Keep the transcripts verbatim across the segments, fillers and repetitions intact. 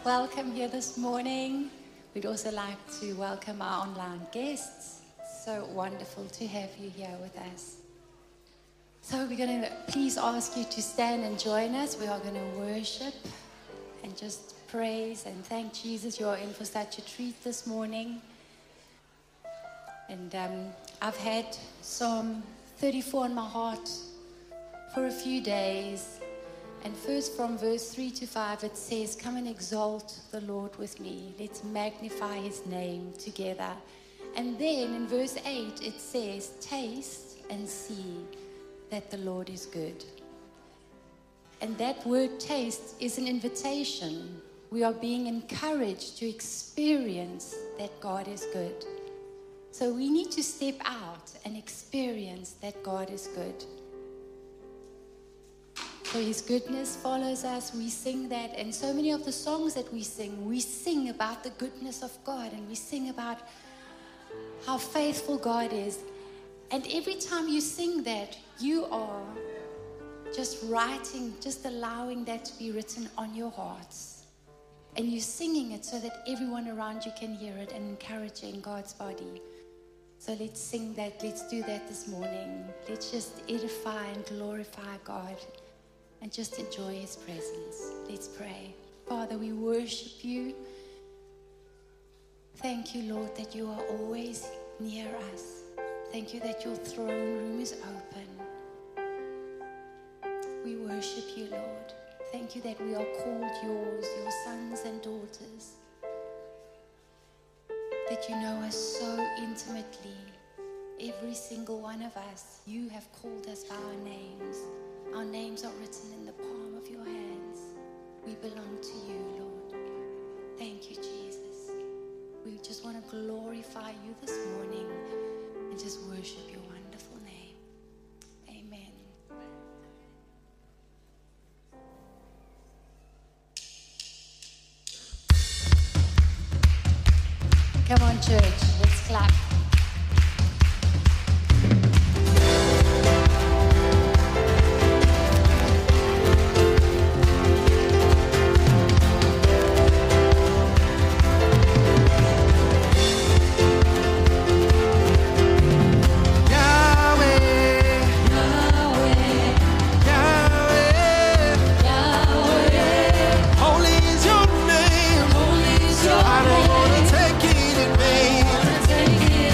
Welcome here this morning. We'd also like to welcome our online guests. So wonderful to have you here with us. So we're going to please ask you to stand and join us. We are going to worship and just praise and thank Jesus. You are in for such a treat this morning. And um, I've had Psalm thirty-four in my heart for a few days. And first from verse three to five, it says, come and exalt the Lord with me. Let's magnify his name together. And then in verse eight, it says, taste and see that the Lord is good. And that word taste is an invitation. We are being encouraged to experience that God is good. So we need to step out and experience that God is good. So his goodness follows us. We sing that. And so many of the songs that we sing, we sing about the goodness of God. And we sing about how faithful God is. And every time you sing that, you are just writing, just allowing that to be written on your hearts. And you're singing it so that everyone around you can hear it and encouraging God's body. So let's sing that. Let's do that this morning. Let's just edify and glorify God. And just enjoy his presence. Let's pray. Father, we worship you. Thank you, Lord, that you are always near us. Thank you that your throne room is open. We worship you, Lord. Thank you that we are called yours, your sons and daughters. That you know us so intimately. Every single one of us, you have called us by our names. Our names are written in the palm of your hands. We belong to you, Lord. Thank you, Jesus. We just want to glorify you this morning and just worship your wonderful name. Amen. Come on, church. Let's clap. Holy is your name. I don't wanna take it in vain.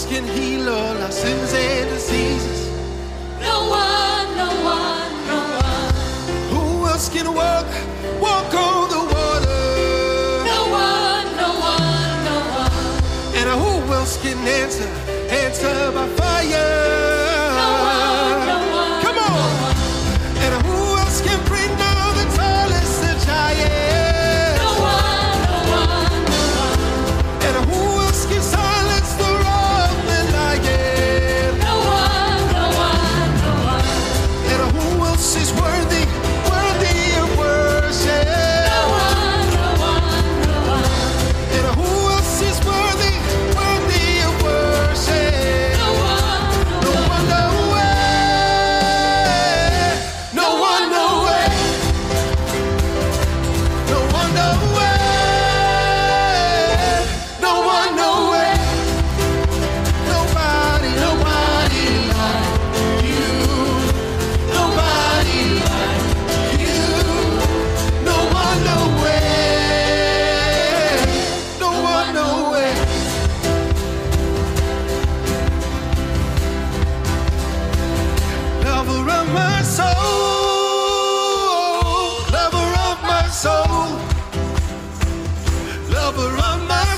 can heal all our sins and diseases. No one, no one, no one. Who else can walk, walk on the water? No one, no one, no one. And who else can answer, answer by fire? No one, no one. Come on. No one. And who else can bring down the tallest the giant? No one, no one, no one. And who else can silence the roaring lion? No one, no one, no one. And who else is worthy, worthy of worship? No one, no one, no one. And who else is worthy, worthy of worship? No one, No one, no way. No one, no way. No one, no way. No one, no way. Nobody, nobody like you. Nobody like you. No one, no way. No one, no way. Lover of my soul, lover of my soul, lover of my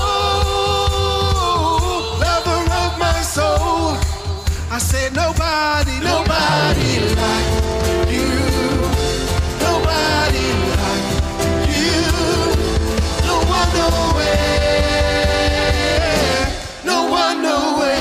soul, lover of my soul. I said nobody, nobody like you, nobody like you. No one, no way, no one, no way.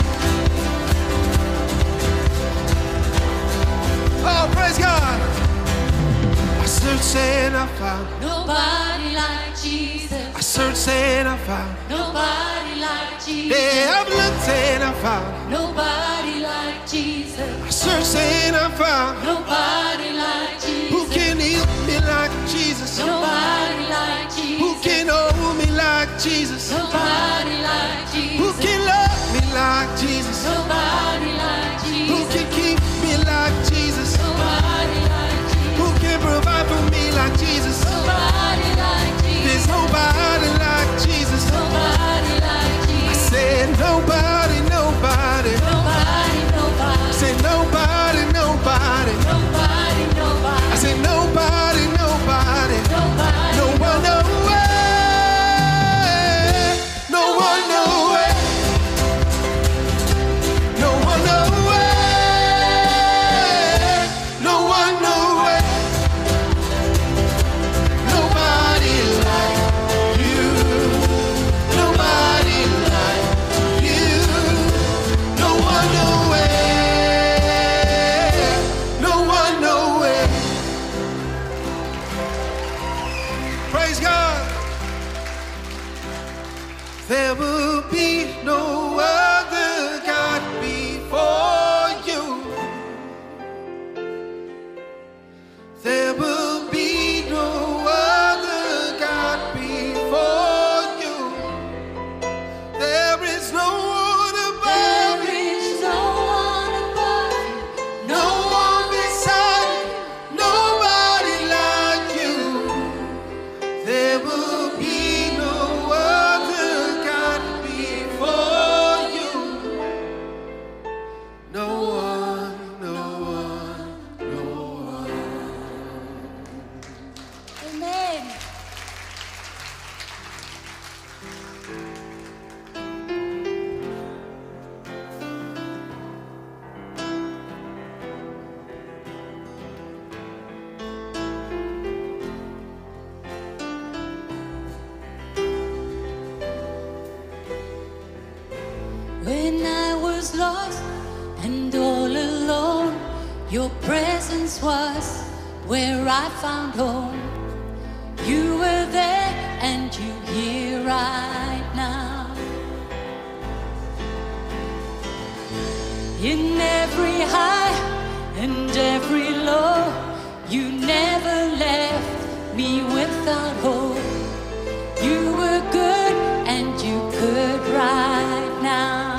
Oh, praise God. I searched and I found. Nobody like Jesus. I searched and I found. Nobody like Jesus. Yeah, I've looked and I found. Nobody like Jesus. I searched and I found. Nobody like Jesus. Who can heal me like Jesus? Nobody like Jesus. Who can hold me like Jesus? Nobody like Jesus. Who can love me like Jesus? Nobody like Jesus. Who can keep me like Jesus? Nobody like Jesus. Who can provide for me like Jesus? Nobody like Jesus. There's nobody like Jesus. Nobody like I Jesus. said nobody, nobody. Nobody, nobody. I said nobody, nobody. Nobody, nobody. I said nobody, nobody. Nobody. No one, no way. No one, no way. No one, no way. No one, no way. Nobody like you. Nobody like you. No one, no way. No one, no way. Praise God. There will be no other God before you. There will be no other God before you. There is no one above There you, is no one above you. no one beside you, nobody like you. There will be no other God before you. No one, no one, no one. Amen. When I was lost and all alone, your presence was where I found home. You were there and you here right now. In every high and every low, you never left me without hope. You were good and you could right now.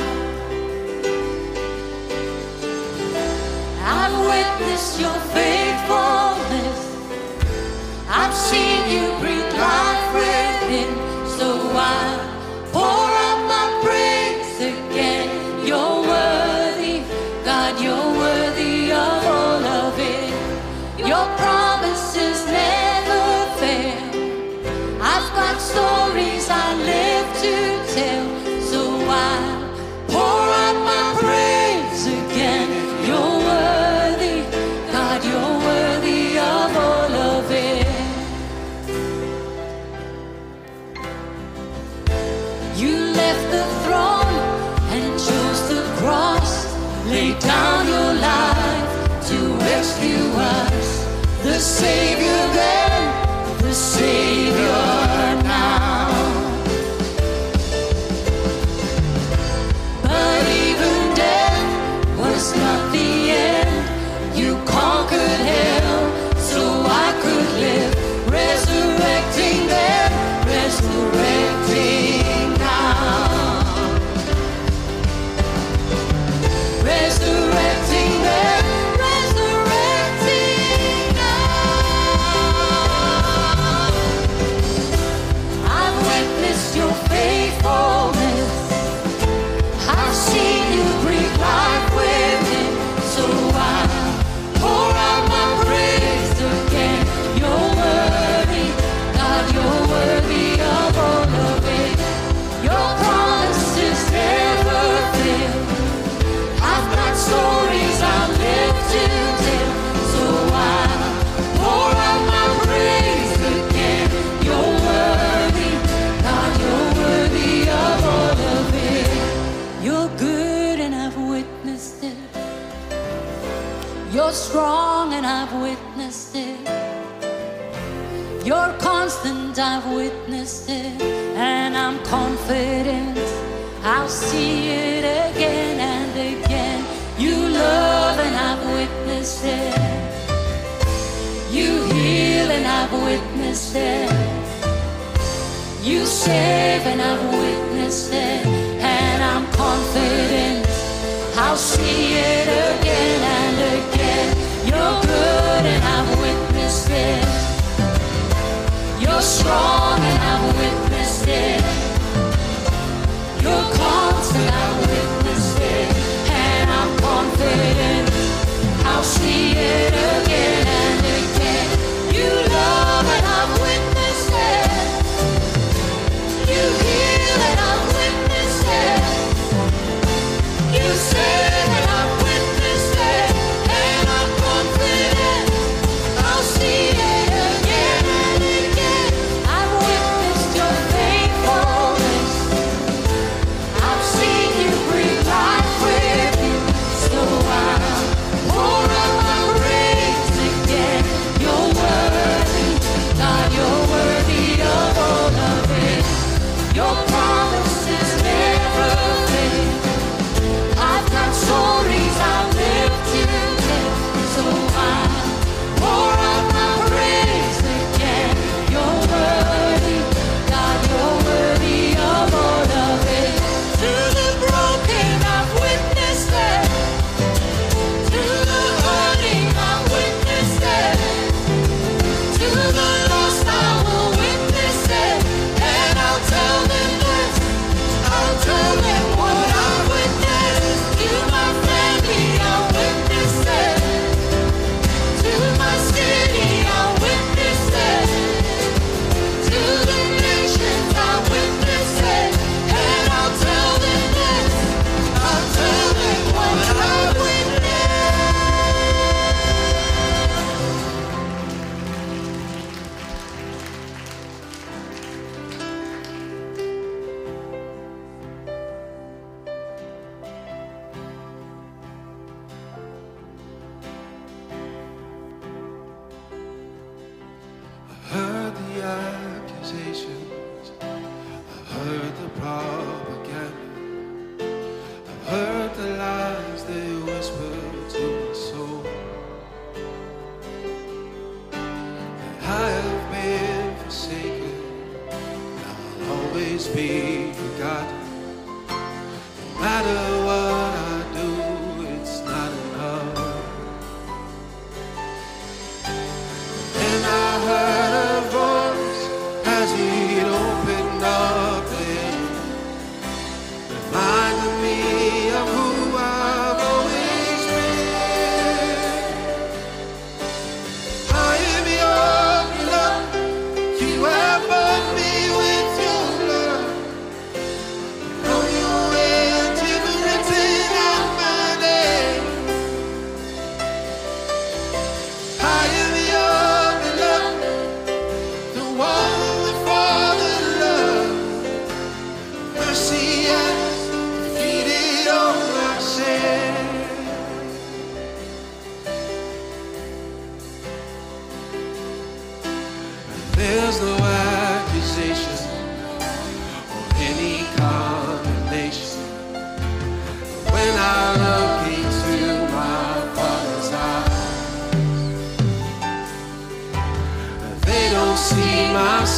I've witnessed your faithfulness. I've seen you breathe life within. So I'll pour out my praise again. left the throne and chose the cross, laid down your life to rescue us. The Savior then, the Savior now. But even death was not the end. You conquered hell so I could live, resurrecting them, resurrecting now. Resurrecting them, resurrecting now. I've witnessed your faithfulness. I've seen you breathe life within. So I pour out my praise again. You're worthy, God, you're worthy of all of it. Your promises never fail. I've got stories I live to tell. So I pour out my praise again. You're worthy, God, you're worthy of all of it. You're good and I've witnessed it. You're strong and I've witnessed it. You're constant, I've witnessed it. And I'm confident I'll see it again and again. You love and I've witnessed it. You heal and I've witnessed it. You save and I've witnessed it. And I'm confident I'll see it again and again. You're good and I've witnessed it. You're strong and I've witnessed it. You're constant, I've witnessed it. And I'm confident I'll see it again and again. You love and I've witnessed it. You heal and I've witnessed it. You save and I've witnessed it. And I'm confident I'll see it again and again. I've witnessed your faithfulness. I've seen you breathe life with you. So I pour out my praise again. You're worthy, God, you're worthy of all of it. Your promises never fail. I've got stories I live to tell. So I pour out my praise again. You're worthy, God, you're worthy of all of it. To the broken, I've witnessed it. To the hurting, I've witnessed it. To the lost, I will witness it. And I'll tell them this. I'll tell them what I've witnessed. To my family, I'll witness it. To my city, I'll witness it. To the nations, I'll witness it. And I'll tell them this. I'll tell them what I've witnessed. Heard the accusations, I've heard the propaganda, I've heard the lies they whisper to my soul. That I have been forsaken, now I'll always be forgotten. No matter what I do, it's not enough. And I heard a voice as he'd opened up the end, reminding me of who I've always been. I am your love, you have bought me with your blood. Know you went even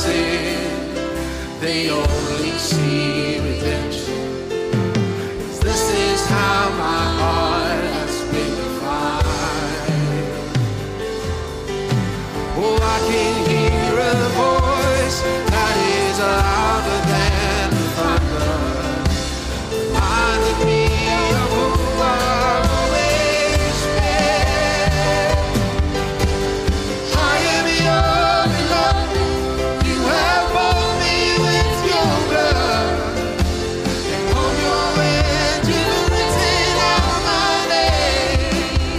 sin, they only see redemption. This is how my heart has been defined. Oh, I can hear a voice that is louder than thunder, reminding me of who I've always been. I am your beloved, you have bought me with your blood, and on your hand you've written out my name.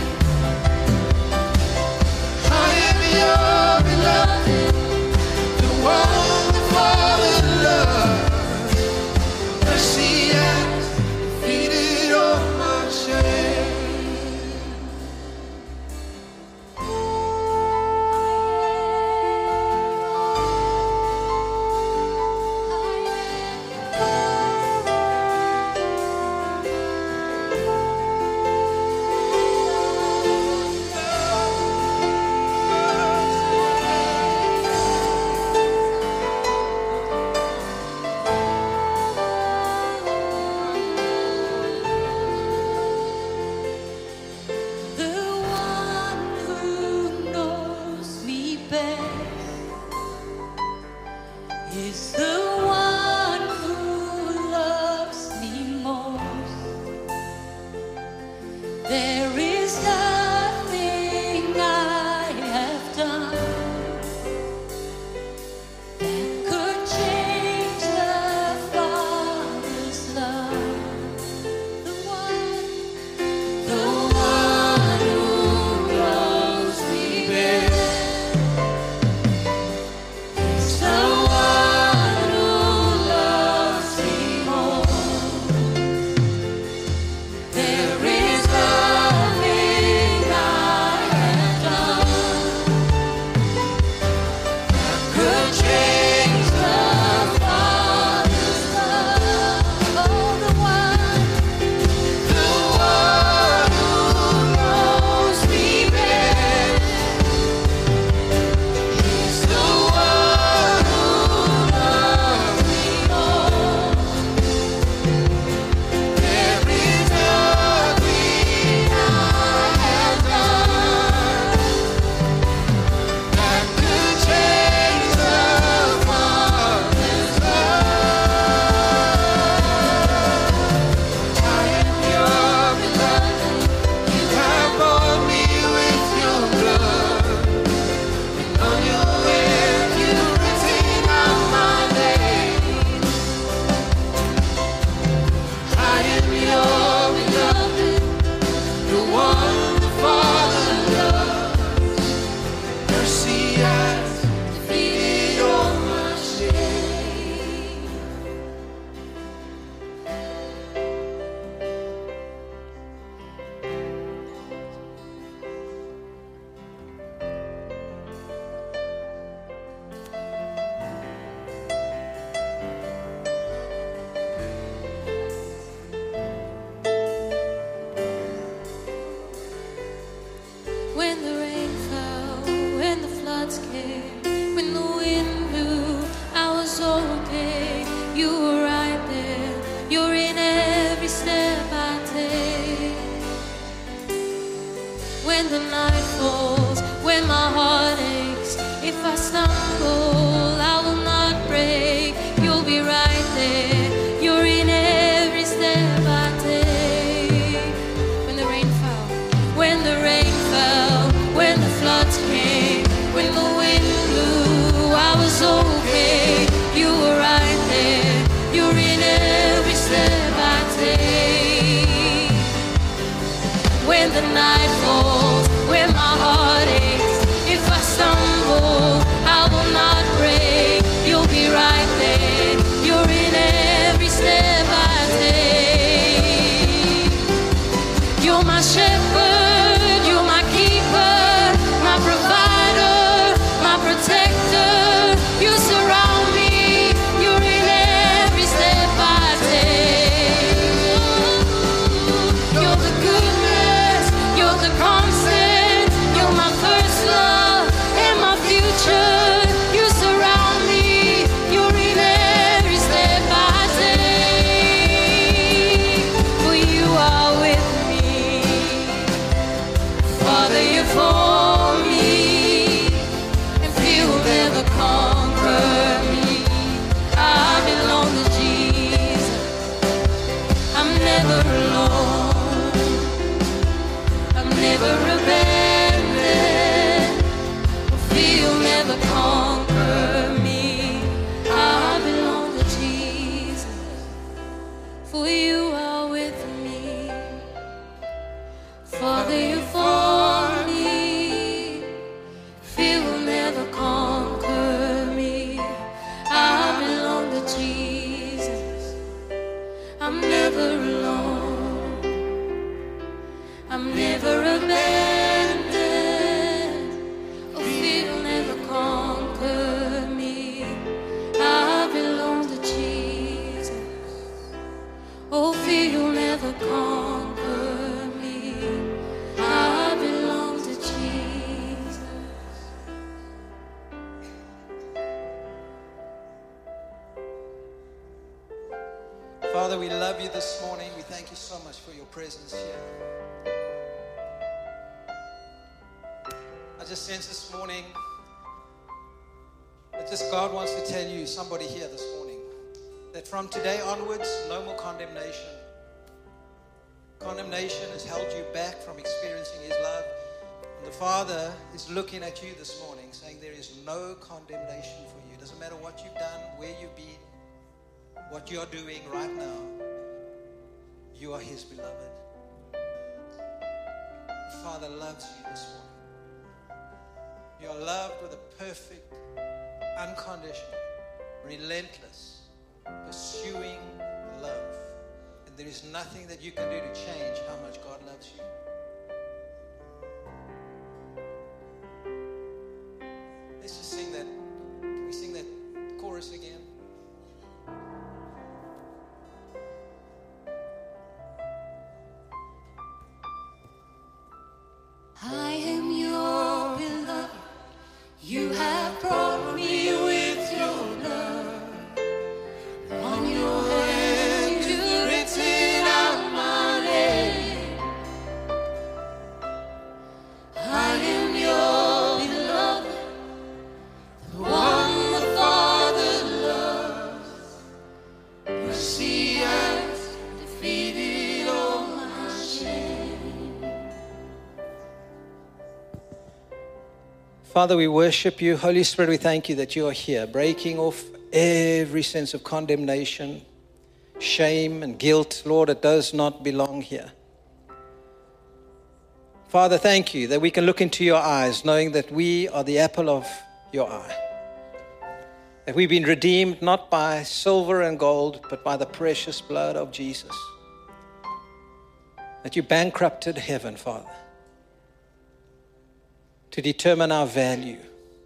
I am your beloved, the one the Father loves. Mercy has defeated all my shame. The one who knows me best is the one who loves me most. There is nothing I have done that could change the Father's love. The one The one who knows me best is the one who loves me most. There is nothing I have done that could change the Father's love. Oh, the one The one who knows me best is the one who loves me most. There is nothing I have done that could change the Father's love. I am your beloved, you have bought me with your blood, and on your hand you've written out my name. I am your beloved, the one the Father loves. Mercy has defeated all my shame. When the rain fell, when the floods came, when the wind blew, I was okay. You were right there. You're in every step I take. When the night falls, when my heart aches, if I stumble, I will not break. You'll be right there. You're in every step I take. When the rain fell, when the rain fell, when the floods came, when the wind blew, I was okay. You were right there. You're in every step I take. When the night falls, when my heart aches, if I stumble, I will not break. You'll be right there. You're in every step I take. You're my shepherd, you're my keeper, my provider, my protector. You surround me. You're in every step I take. You're the goodness, you're the constant. conquer me. I belong to Jesus. Father, we love you this morning. We thank you so much for your presence here. I just sense this morning that just God wants to tell you, somebody here this morning, that from today onwards, no more condemnation. Condemnation has held you back from experiencing His love. And the Father is looking at you this morning saying there is no condemnation for you. It doesn't matter what you've done, where you've been, what you're doing right now. You are His beloved. The Father loves you this morning. You are loved with a perfect, unconditional, relentless, pursuing love. And there is nothing that you can do to change how much God loves you. Let's just sing that. Can we sing that chorus again? I am your beloved. You have brought me with your blood. On your hand you've written out my name. I am your beloved, the one the Father loves. You see, I've defeated all my shame. Father, we worship you. Holy Spirit, we thank you that you are here, breaking off every sense of condemnation, shame, and guilt. Lord, it does not belong here. Father, thank you that we can look into your eyes, knowing that we are the apple of your eye. That we've been redeemed not by silver and gold, but by the precious blood of Jesus. That you bankrupted heaven, Father, to determine our value.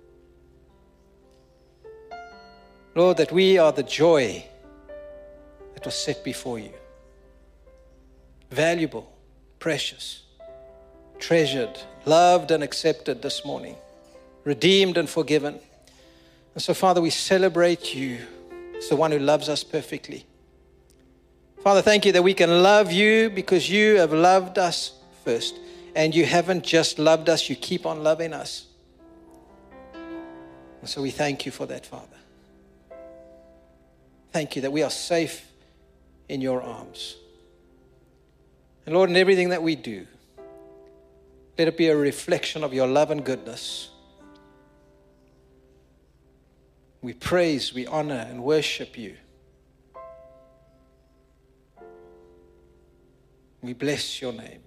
Lord, that we are the joy that was set before you. Valuable, precious, treasured, loved and accepted this morning. Redeemed and forgiven. And so, Father, we celebrate you as the one who loves us perfectly. Father, thank you that we can love you because you have loved us first. And you haven't just loved us, you keep on loving us. And so we thank you for that, Father. Thank you that we are safe in your arms. And Lord, in everything that we do, let it be a reflection of your love and goodness. We praise, we honor, and worship you. We bless your name.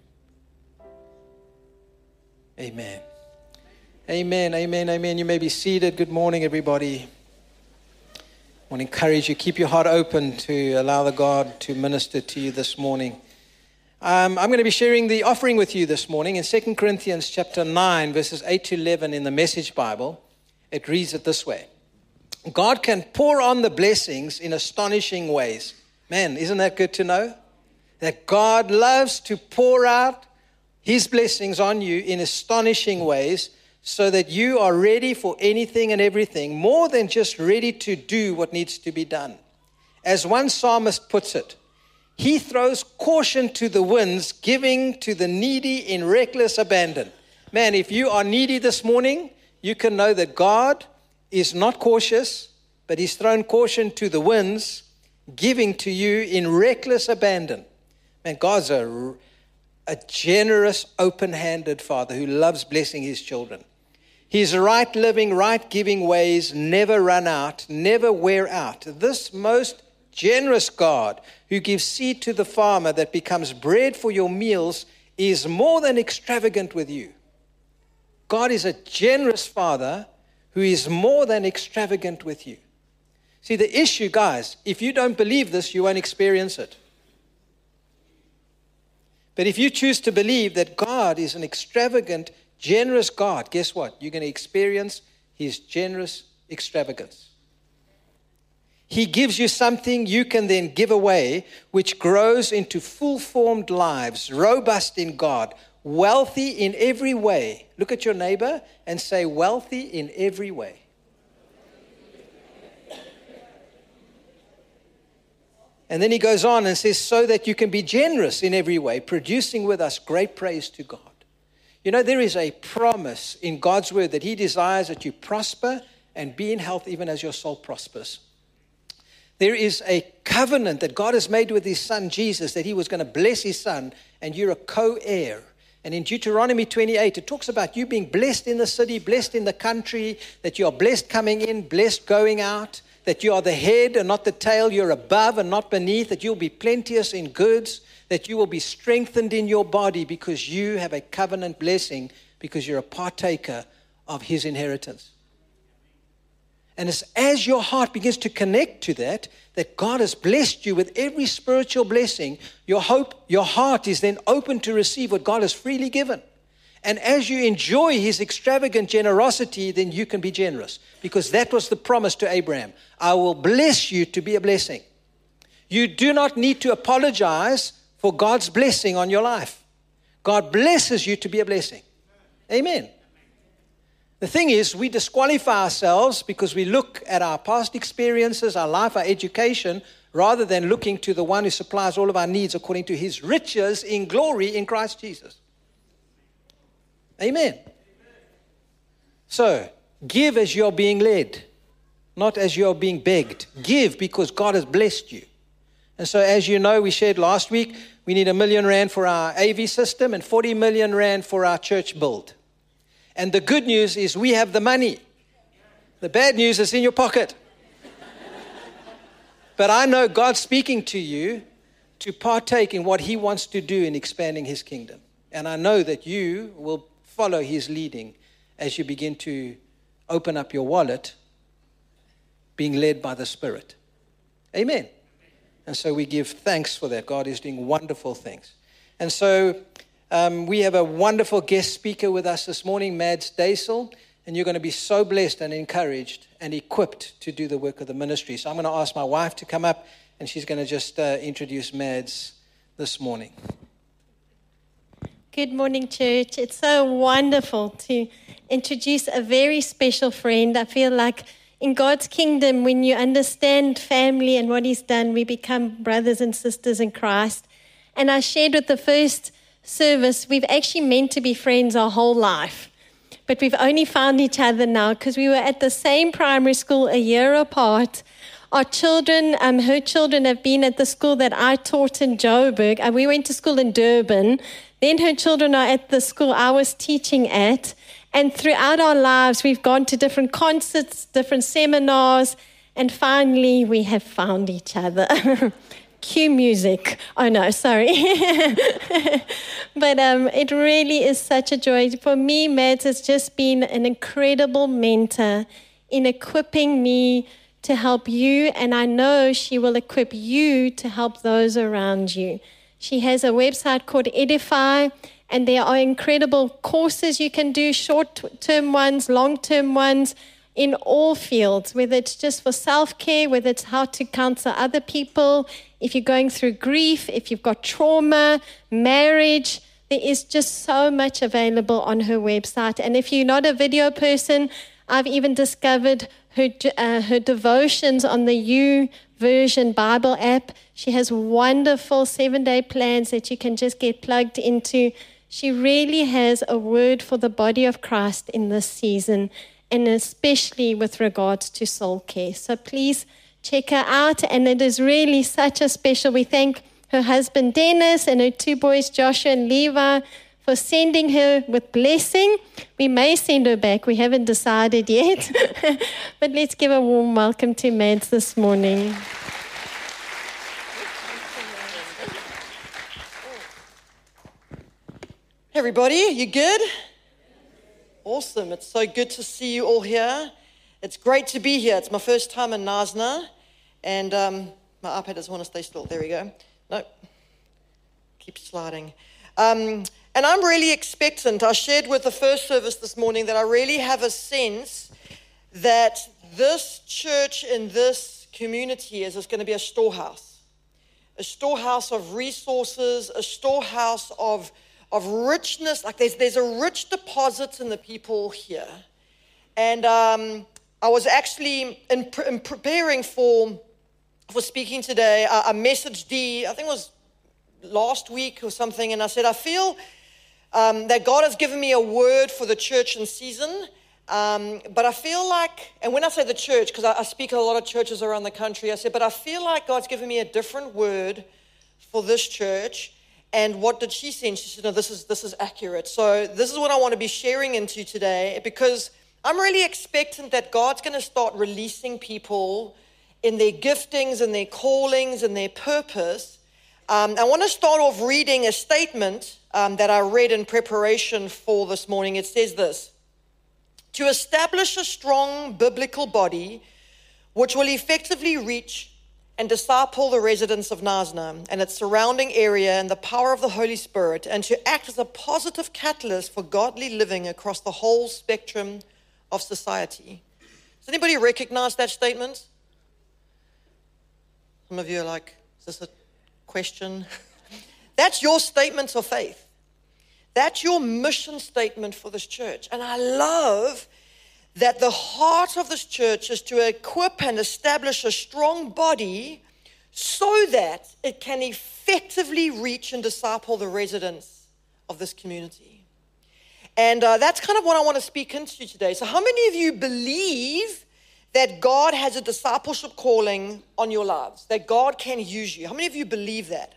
Amen. Amen, amen, amen. You may be seated. Good morning, everybody. I want to encourage you, keep your heart open to allow the God to minister to you this morning. Um, I'm going to be sharing the offering with you this morning in Second Corinthians chapter nine, verses eight to eleven in the Message Bible. It reads it this way. God can pour on the blessings in astonishing ways. Man, isn't that good to know? That God loves to pour out His blessings on you in astonishing ways so that you are ready for anything and everything, more than just ready to do what needs to be done. As one psalmist puts it, He throws caution to the winds, giving to the needy in reckless abandon. Man, if you are needy this morning, you can know that God is not cautious, but He's thrown caution to the winds, giving to you in reckless abandon. Man, God's a A generous, open-handed Father who loves blessing His children. His right living, right giving ways never run out, never wear out. This most generous God who gives seed to the farmer that becomes bread for your meals is more than extravagant with you. God is a generous Father who is more than extravagant with you. See, the issue, guys, if you don't believe this, you won't experience it. But if you choose to believe that God is an extravagant, generous God, guess what? You're going to experience His generous extravagance. He gives you something you can then give away, which grows into full-formed lives, robust in God, wealthy in every way. Look at your neighbor and say, wealthy in every way. And then he goes on and says, so that you can be generous in every way, producing with us great praise to God. You know, there is a promise in God's word that he desires that you prosper and be in health even as your soul prospers. There is a covenant that God has made with his son, Jesus, that he was going to bless his son, and you're a co-heir. And in Deuteronomy twenty-eight, it talks about you being blessed in the city, blessed in the country, that you are blessed coming in, blessed going out, that you are the head and not the tail, you're above and not beneath, that you'll be plenteous in goods, that you will be strengthened in your body because you have a covenant blessing, because you're a partaker of his inheritance. And it's as your heart begins to connect to that, that God has blessed you with every spiritual blessing, your hope, your heart is then open to receive what God has freely given. And as you enjoy his extravagant generosity, then you can be generous. Because that was the promise to Abraham. I will bless you to be a blessing. You do not need to apologize for God's blessing on your life. God blesses you to be a blessing. Amen. The thing is, we disqualify ourselves because we look at our past experiences, our life, our education, rather than looking to the one who supplies all of our needs according to his riches in glory in Christ Jesus. Amen. So, give as you're being led, not as you're being begged. Give because God has blessed you. And so, as you know, we shared last week, we need a million rand for our A V system and forty million rand for our church build. And the good news is we have the money. The bad news is in your pocket. But I know God's speaking to you to partake in what he wants to do in expanding his kingdom. And I know that you will follow his leading as you begin to open up your wallet, being led by the Spirit. Amen. And so we give thanks for that. God is doing wonderful things. And so um, we have a wonderful guest speaker with us this morning, Mads Daisel, and you're going to be so blessed and encouraged and equipped to do the work of the ministry. So I'm going to ask my wife to come up, and she's going to just uh, introduce Mads this morning. Good morning, church. It's so wonderful to introduce a very special friend. I feel like in God's kingdom, when you understand family and what he's done, we become brothers and sisters in Christ. And I shared with the first service, we've actually meant to be friends our whole life. But we've only found each other now because we were at the same primary school a year apart. Our children, um, her children have been at the school that I taught in Joburg. And we went to school in Durban. Then her children are at the school I was teaching at. And throughout our lives, we've gone to different concerts, different seminars, and finally we have found each other. Cue music. Oh no, sorry. But um, it really is such a joy. For me, Mads has just been an incredible mentor in equipping me to help you, and I know she will equip you to help those around you. She has a website called Edify, and there are incredible courses you can do, short-term ones, long-term ones, in all fields, whether it's just for self-care, whether it's how to counsel other people, if you're going through grief, if you've got trauma, marriage, there is just so much available on her website. And if you're not a video person, I've even discovered her, uh, her devotions on the U Version Bible app. She has wonderful seven-day plans that you can just get plugged into. She really has a word for the body of Christ in this season, and especially with regards to soul care. So please check her out, and it is really such a special. We thank her husband Dennis and her two boys Joshua and Levi for sending her with blessing. We may send her back. We haven't decided yet. But let's give a warm welcome to Mads this morning. Hey everybody, you good? Awesome. It's so good to see you all here. It's great to be here. It's my first time in Knysna, and um, my iPad doesn't want to stay still. There we go. Nope. Keep sliding. Um, and I'm really expectant. I shared with the first service this morning that I really have a sense that this church in this community is it's going to be a storehouse. A storehouse of resources, a storehouse of, of richness. Like there's, there's a rich deposit in the people here. And um, I was actually, in, pre- in preparing for, for speaking today, I, I messaged Dee, I think it was last week or something, and I said, I feel um, that God has given me a word for the church in season. Um, but I feel like, and when I say the church, because I, I speak at a lot of churches around the country, I said, but I feel like God's given me a different word for this church. And what did she say? And she said, no, this is, this is accurate. So this is what I want to be sharing into today, because I'm really expectant that God's going to start releasing people in their giftings and their callings and their purpose. Um, I want to start off reading a statement um, that I read in preparation for this morning. It says this: to establish a strong biblical body which will effectively reach and disciple the residents of Knysna and its surrounding area in the power of the Holy Spirit, and to act as a positive catalyst for godly living across the whole spectrum of society. Does anybody recognize that statement? Some of you are like, is this a question? That's your statement of faith. That's your mission statement for this church. And I love that the heart of this church is to equip and establish a strong body so that it can effectively reach and disciple the residents of this community. And uh, that's kind of what I want to speak into today. So how many of you believe that God has a discipleship calling on your lives, that God can use you? How many of you believe that?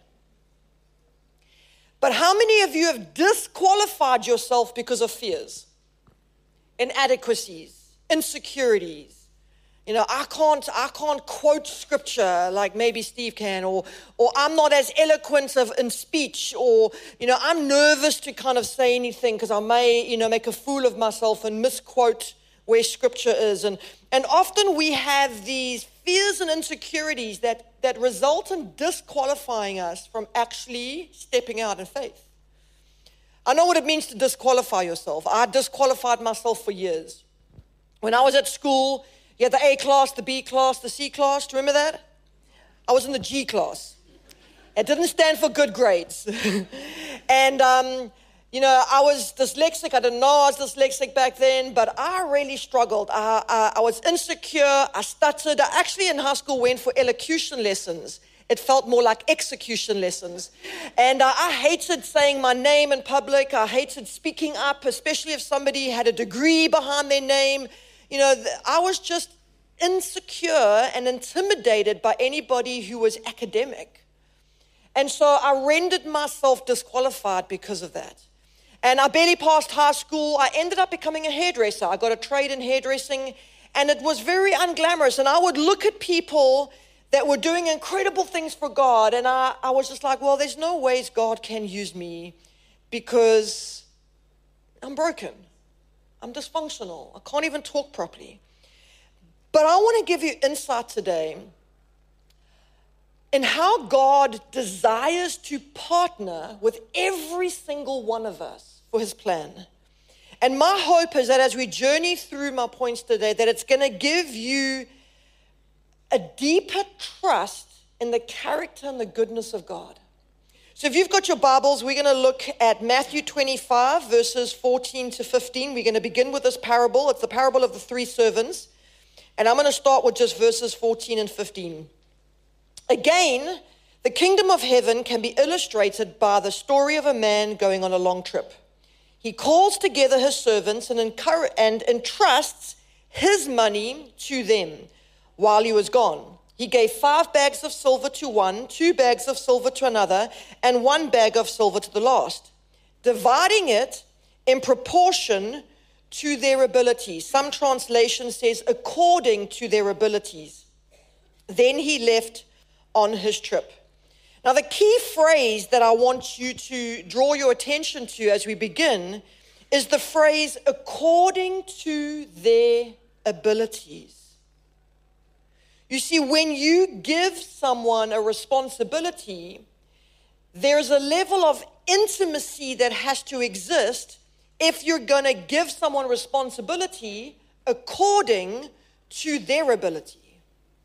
But how many of you have disqualified yourself because of fears, inadequacies, insecurities? You know, I can't, I can't quote scripture like maybe Steve can, or, or I'm not as eloquent of in speech, or, you know, I'm nervous to kind of say anything because I may, you know, make a fool of myself and misquote where scripture is. And, and often we have these fears and insecurities that, that result in disqualifying us from actually stepping out in faith. I know what it means to disqualify yourself. I disqualified myself for years. When I was at school, you had the A class, the B class, the C class. Do you remember that? I was in the G class. It didn't stand for good grades. and, um, You know, I was dyslexic. I didn't know I was dyslexic back then, but I really struggled. I, I, I was insecure. I stuttered. I actually in high school went for elocution lessons. It felt more like execution lessons. And uh, I hated saying my name in public. I hated speaking up, especially if somebody had a degree behind their name. You know, I was just insecure and intimidated by anybody who was academic. And so I rendered myself disqualified because of that. And I barely passed high school. I ended up becoming a hairdresser. I got a trade in hairdressing, and it was very unglamorous. And I would look at people that were doing incredible things for God, and I, I was just like, well, there's no ways God can use me because I'm broken. I'm dysfunctional. I can't even talk properly. But I want to give you insight today in how God desires to partner with every single one of us for his plan. And my hope is that as we journey through my points today, that it's going to give you a deeper trust in the character and the goodness of God. So if you've got your Bibles, we're going to look at Matthew twenty-five, verses fourteen to fifteen. We're going to begin with this parable. It's the parable of the three servants. And I'm going to start with just verses fourteen and fifteen. Again, the kingdom of heaven can be illustrated by the story of a man going on a long trip. He calls together his servants and, encourage, and entrusts his money to them while he was gone. He gave five bags of silver to one, two bags of silver to another, and one bag of silver to the last, dividing it in proportion to their abilities. Some translation says according to their abilities. Then he left on his trip. Now, the key phrase that I want you to draw your attention to as we begin is the phrase, according to their abilities. You see, when you give someone a responsibility, there's a level of intimacy that has to exist if you're going to give someone responsibility according to their ability.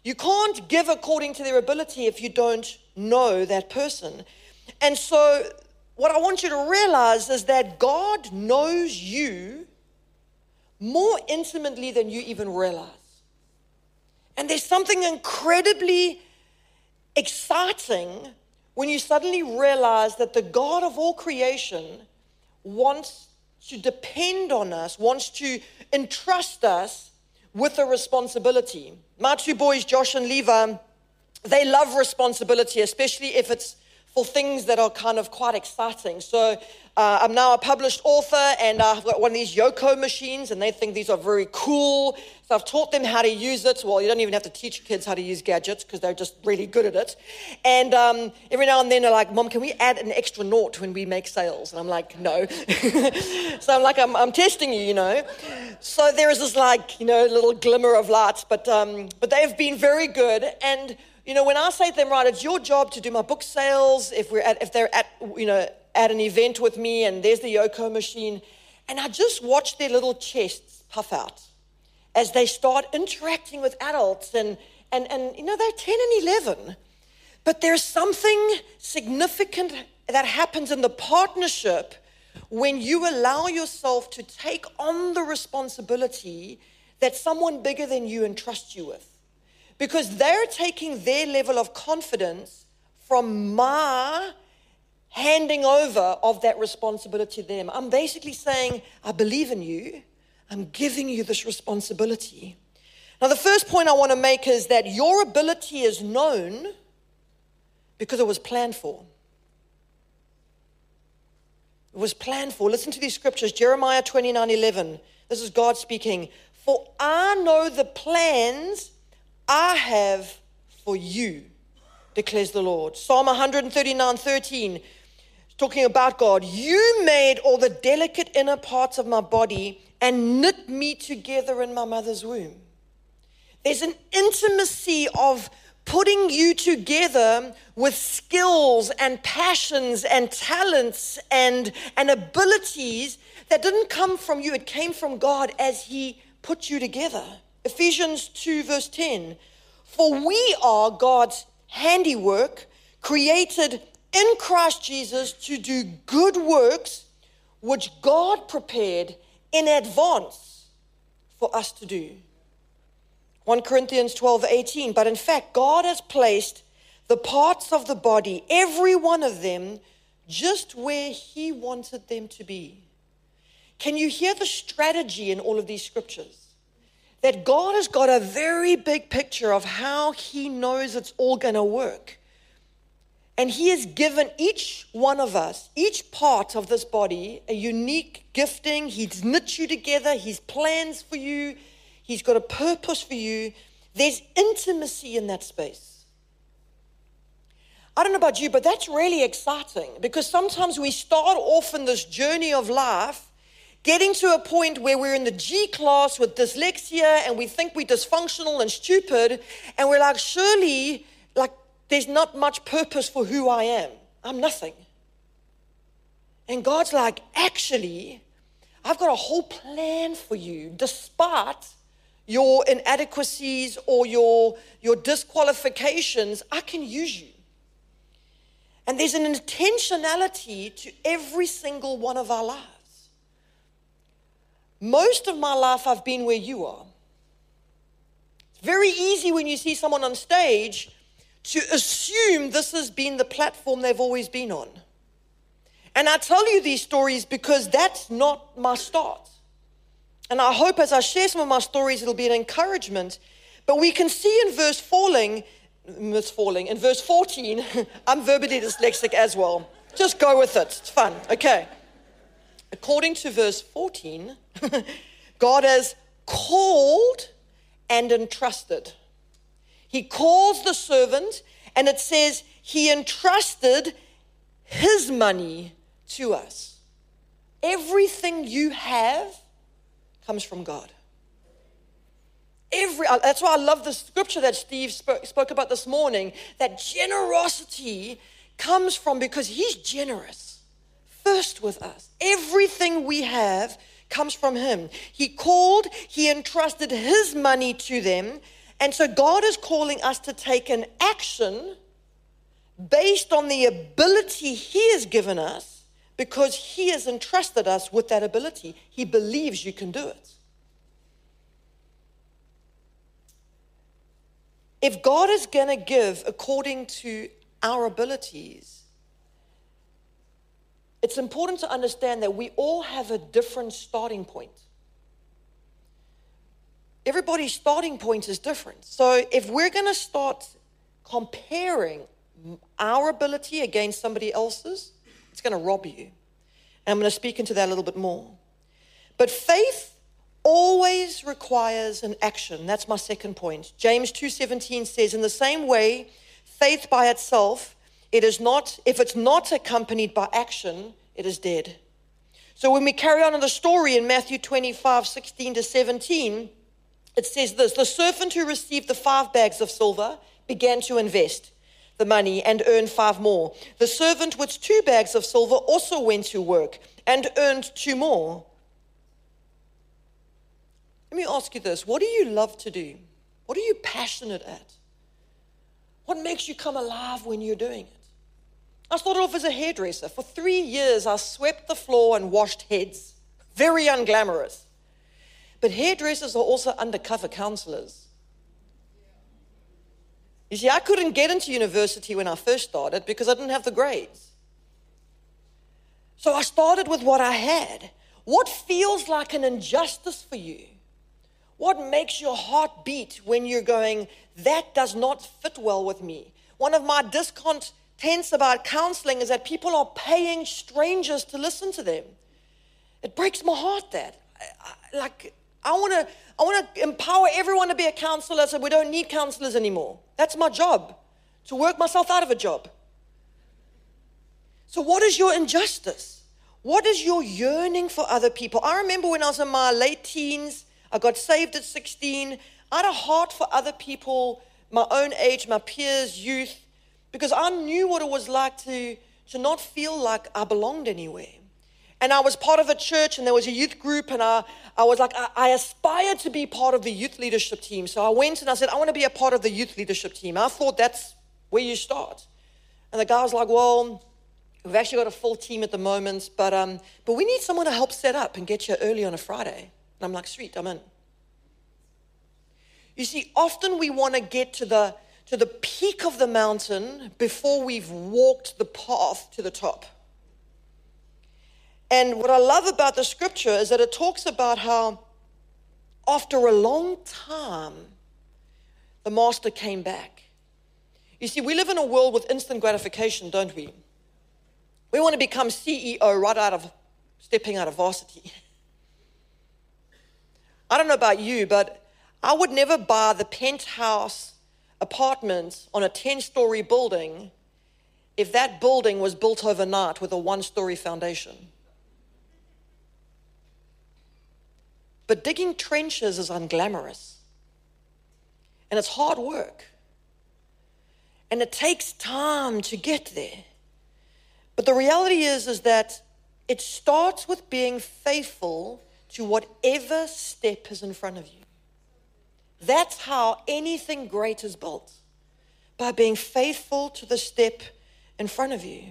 You can't give according to their ability if you don't know that person. And so what I want you to realize is that God knows you more intimately than you even realize. And there's something incredibly exciting when you suddenly realize that the God of all creation wants to depend on us, wants to entrust us with a responsibility. My two boys, Josh and Levi, they love responsibility, especially if it's for things that are kind of quite exciting. So uh, I'm now a published author, and I've got one of these Yoko machines, and they think these are very cool. So I've taught them how to use it. Well, you don't even have to teach kids how to use gadgets because they're just really good at it. And um, every now and then they're like, Mom, can we add an extra naught when we make sales? And I'm like, no. So I'm like, I'm, I'm testing you, you know. So there is this like, you know, little glimmer of light, but um, but they've been very good. And you know, when I say to them, right, it's your job to do my book sales, if we're at, if they're at, you know, at an event with me and there's the Yoko machine, and I just watch their little chests puff out as they start interacting with adults, and, and, and you know, they're ten and eleven. But there's something significant that happens in the partnership when you allow yourself to take on the responsibility that someone bigger than you entrusts you with. Because they're taking their level of confidence from my handing over of that responsibility to them. I'm basically saying, I believe in you. I'm giving you this responsibility. Now, the first point I want to make is that your ability is known because it was planned for. It was planned for. Listen to these scriptures. Jeremiah twenty-nine eleven. This is God speaking. For I know the plans I have for you, declares the Lord. Psalm one thirty-nine thirteen, talking about God. You made all the delicate inner parts of my body and knit me together in my mother's womb. There's an intimacy of putting you together with skills and passions and talents and, and abilities that didn't come from you. It came from God as he put you together. Ephesians two verse ten, for we are God's handiwork, created in Christ Jesus to do good works, which God prepared in advance for us to do. First Corinthians twelve eighteen, but in fact, God has placed the parts of the body, every one of them, just where he wanted them to be. Can you hear the strategy in all of these scriptures? That God has got a very big picture of how he knows it's all going to work. And he has given each one of us, each part of this body, a unique gifting. He's knit you together. He's plans for you. He's got a purpose for you. There's intimacy in that space. I don't know about you, but that's really exciting because sometimes we start off in this journey of life getting to a point where we're in the G class with dyslexia and we think we're dysfunctional and stupid, and we're like, surely, like, there's not much purpose for who I am. I'm nothing. And God's like, actually, I've got a whole plan for you, despite your inadequacies or your, your disqualifications. I can use you. And there's an intentionality to every single one of our lives. Most of my life, I've been where you are. It's very easy when you see someone on stage to assume this has been the platform they've always been on. And I tell you these stories because that's not my start. And I hope as I share some of my stories, it'll be an encouragement. But we can see in verse falling, verse falling, in verse fourteen, I'm verbally dyslexic as well. Just go with it. It's fun. Okay. According to verse fourteen, God has called and entrusted. He calls the servant, and it says he entrusted his money to us. Everything you have comes from God. Every, that's why I love the scripture that Steve spoke, spoke about this morning, that generosity comes from because he's generous first with us. Everything we have comes from him. He called, he entrusted his money to them, And so God is calling us to take an action based on the ability he has given us, because he has entrusted us with that ability. He believes you can do it. If God is going to give according to our abilities, it's important to understand that we all have a different starting point. Everybody's starting point is different. So if we're going to start comparing our ability against somebody else's, it's going to rob you. And I'm going to speak into that a little bit more. But faith always requires an action. That's my second point. James two seventeen says, in the same way, faith by itself, it is not, if it's not accompanied by action, it is dead. So when we carry on in the story in Matthew twenty-five, sixteen to seventeen, it says this: the servant who received the five bags of silver began to invest the money and earned five more. The servant with two bags of silver also went to work and earned two more. Let me ask you this: what do you love to do? What are you passionate at? What makes you come alive when you're doing it? I started off as a hairdresser. For three years, I swept the floor and washed heads. Very unglamorous. But hairdressers are also undercover counselors. You see, I couldn't get into university when I first started because I didn't have the grades. So I started with what I had. What feels like an injustice for you? What makes your heart beat when you're going, that does not fit well with me? One of my discontents about counseling is that people are paying strangers to listen to them. It breaks my heart that. I, I, like, I want to I want to empower everyone to be a counselor so we don't need counselors anymore. That's my job, to work myself out of a job. So what is your injustice? What is your yearning for other people? I remember when I was in my late teens, I got saved at sixteen. I had a heart for other people, my own age, my peers, youth, because I knew what it was like to, to not feel like I belonged anywhere. And I was part of a church, and there was a youth group, and I, I was like, I, I aspired to be part of the youth leadership team. So I went and I said, I want to be a part of the youth leadership team. I thought that's where you start. And the guy was like, well, we've actually got a full team at the moment, but um, but we need someone to help set up and get you early on a Friday. And I'm like, sweet, I'm in. You see, often we want to get to the to the peak of the mountain before we've walked the path to the top. And what I love about the scripture is that it talks about how after a long time, the master came back. You see, we live in a world with instant gratification, don't we? We want to become C E O right out of stepping out of varsity. I don't know about you, but I would never buy the penthouse apartment on a ten-story building if that building was built overnight with a one-story foundation. But digging trenches is unglamorous. And it's hard work. And it takes time to get there. But the reality is, is that it starts with being faithful to whatever step is in front of you. That's how anything great is built. By being faithful to the step in front of you.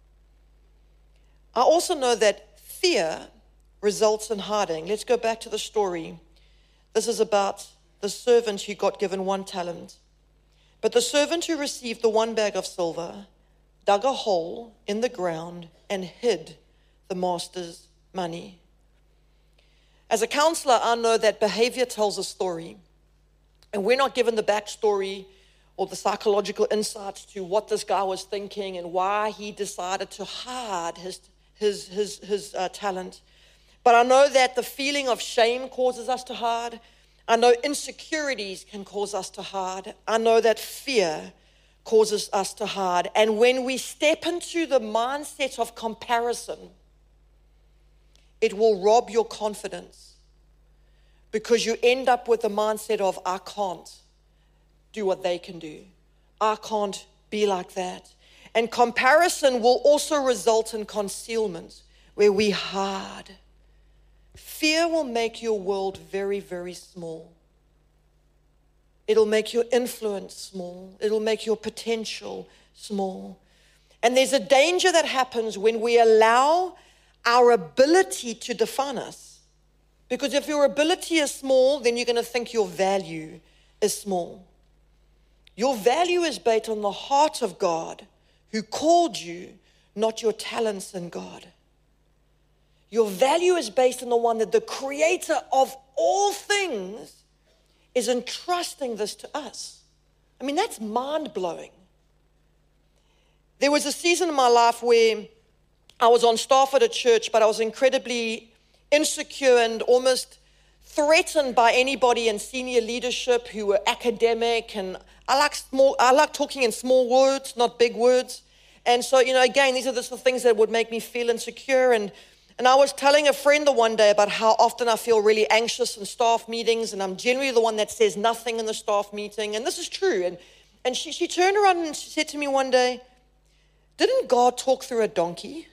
I also know that fear results in hiding. Let's go back to the story. This is about the servant who got given one talent. But the servant who received the one bag of silver dug a hole in the ground and hid the master's money. As a counselor, I know that behavior tells a story. And we're not given the backstory or the psychological insights to what this guy was thinking and why he decided to hide his, his, his, his uh, talent. But I know that the feeling of shame causes us to hide. I know insecurities can cause us to hide. I know that fear causes us to hide. And when we step into the mindset of comparison, it will rob your confidence because you end up with the mindset of, I can't do what they can do. I can't be like that. And comparison will also result in concealment, where we hide. Fear will make your world very, very small. It'll make your influence small. It'll make your potential small. And there's a danger that happens when we allow our ability to define us. Because if your ability is small, then you're going to think your value is small. Your value is based on the heart of God who called you, not your talents in God. Your value is based on the one that the creator of all things is entrusting this to us. I mean, that's mind-blowing. There was a season in my life where I was on staff at a church, but I was incredibly insecure and almost threatened by anybody in senior leadership who were academic, and I like small, I like talking in small words, not big words. And so, you know, again, these are the sort of things that would make me feel insecure. And and I was telling a friend the one day about how often I feel really anxious in staff meetings, and I'm generally the one that says nothing in the staff meeting. And this is true. And and she she turned around and she said to me one day, "Didn't God talk through a donkey?"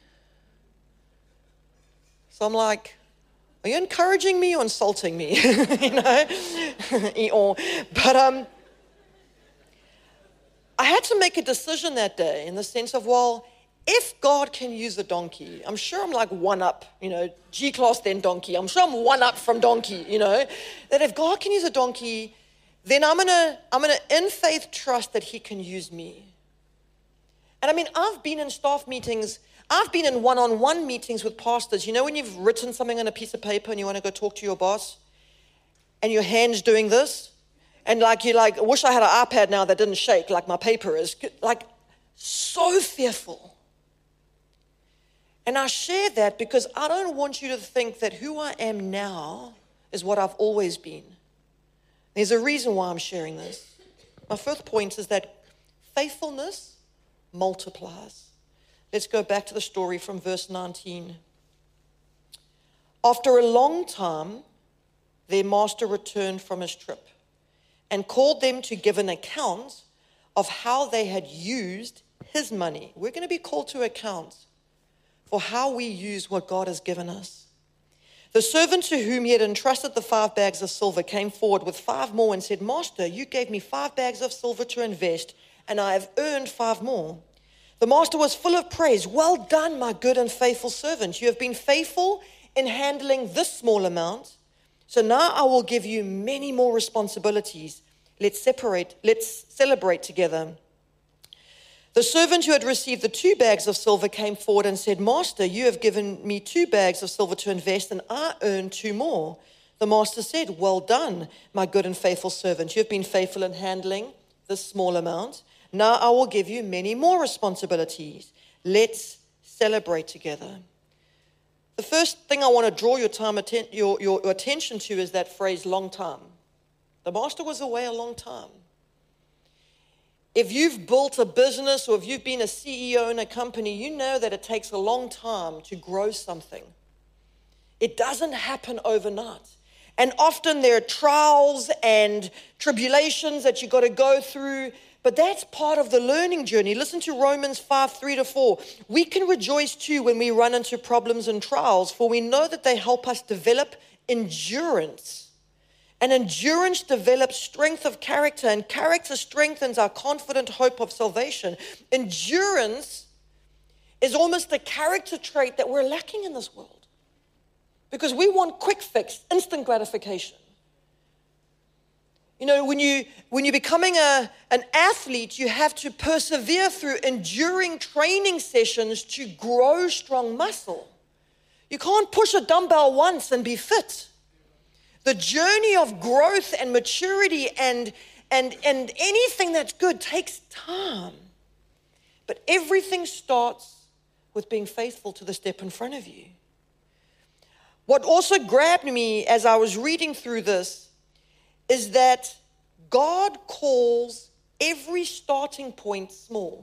So I'm like, are you encouraging me or insulting me? You know? But um, I had to make a decision that day in the sense of, well, if God can use a donkey, I'm sure I'm like one up, you know, G-class then donkey. I'm sure I'm one up from donkey, you know. That if God can use a donkey, then I'm gonna, I'm gonna in faith trust that he can use me. And I mean, I've been in staff meetings, I've been in one-on-one meetings with pastors. You know when you've written something on a piece of paper and you want to go talk to your boss and your hand's doing this? And like you're like, I wish I had an iPad now that didn't shake like my paper is. Like, so fearful. And I share that because I don't want you to think that who I am now is what I've always been. There's a reason why I'm sharing this. My first point is that faithfulness multiplies. Let's go back to the story from verse nineteen. After a long time, their master returned from his trip and called them to give an account of how they had used his money. We're going to be called to account for how we use what God has given us. The servant to whom he had entrusted the five bags of silver came forward with five more and said, "Master, you gave me five bags of silver to invest, and I have earned five more." The master was full of praise. "Well done, my good and faithful servant. You have been faithful in handling this small amount. So now I will give you many more responsibilities. Let's separate, let's celebrate together." The servant who had received the two bags of silver came forward and said, "Master, you have given me two bags of silver to invest, and I earned two more." The master said, "Well done, my good and faithful servant. You have been faithful in handling this small amount. Now I will give you many more responsibilities. Let's celebrate together." The first thing I want to draw your, time, your, your, your attention to is that phrase, long time. The master was away a long time. If you've built a business or if you've been a C E O in a company, you know that it takes a long time to grow something. It doesn't happen overnight. And often there are trials and tribulations that you've got to go through. But that's part of the learning journey. Listen to Romans five, three to four. "We can rejoice too when we run into problems and trials, for we know that they help us develop endurance. And endurance develops strength of character, and character strengthens our confident hope of salvation." Endurance is almost a character trait that we're lacking in this world because we want quick fix, instant gratification. You know, when, you, when you're becoming a, an athlete, you have to persevere through enduring training sessions to grow strong muscle. You can't push a dumbbell once and be fit. The journey of growth and maturity and, and, and anything that's good takes time. But everything starts with being faithful to the step in front of you. What also grabbed me as I was reading through this is that God calls every starting point small.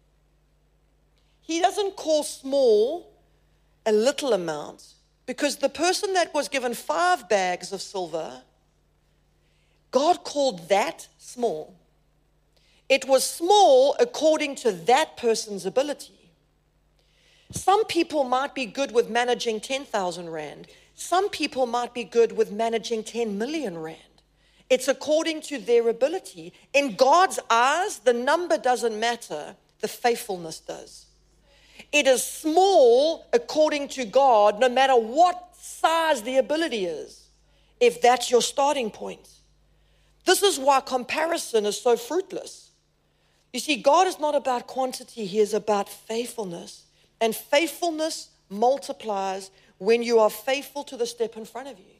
He doesn't call small a little amount, because the person that was given five bags of silver, God called that small. It was small according to that person's ability. Some people might be good with managing ten thousand rand. Some people might be good with managing ten million rand. It's according to their ability. In God's eyes, the number doesn't matter, the faithfulness does. It is small according to God, no matter what size the ability is, if that's your starting point. This is why comparison is so fruitless. You see, God is not about quantity, He is about faithfulness. And faithfulness multiplies when you are faithful to the step in front of you.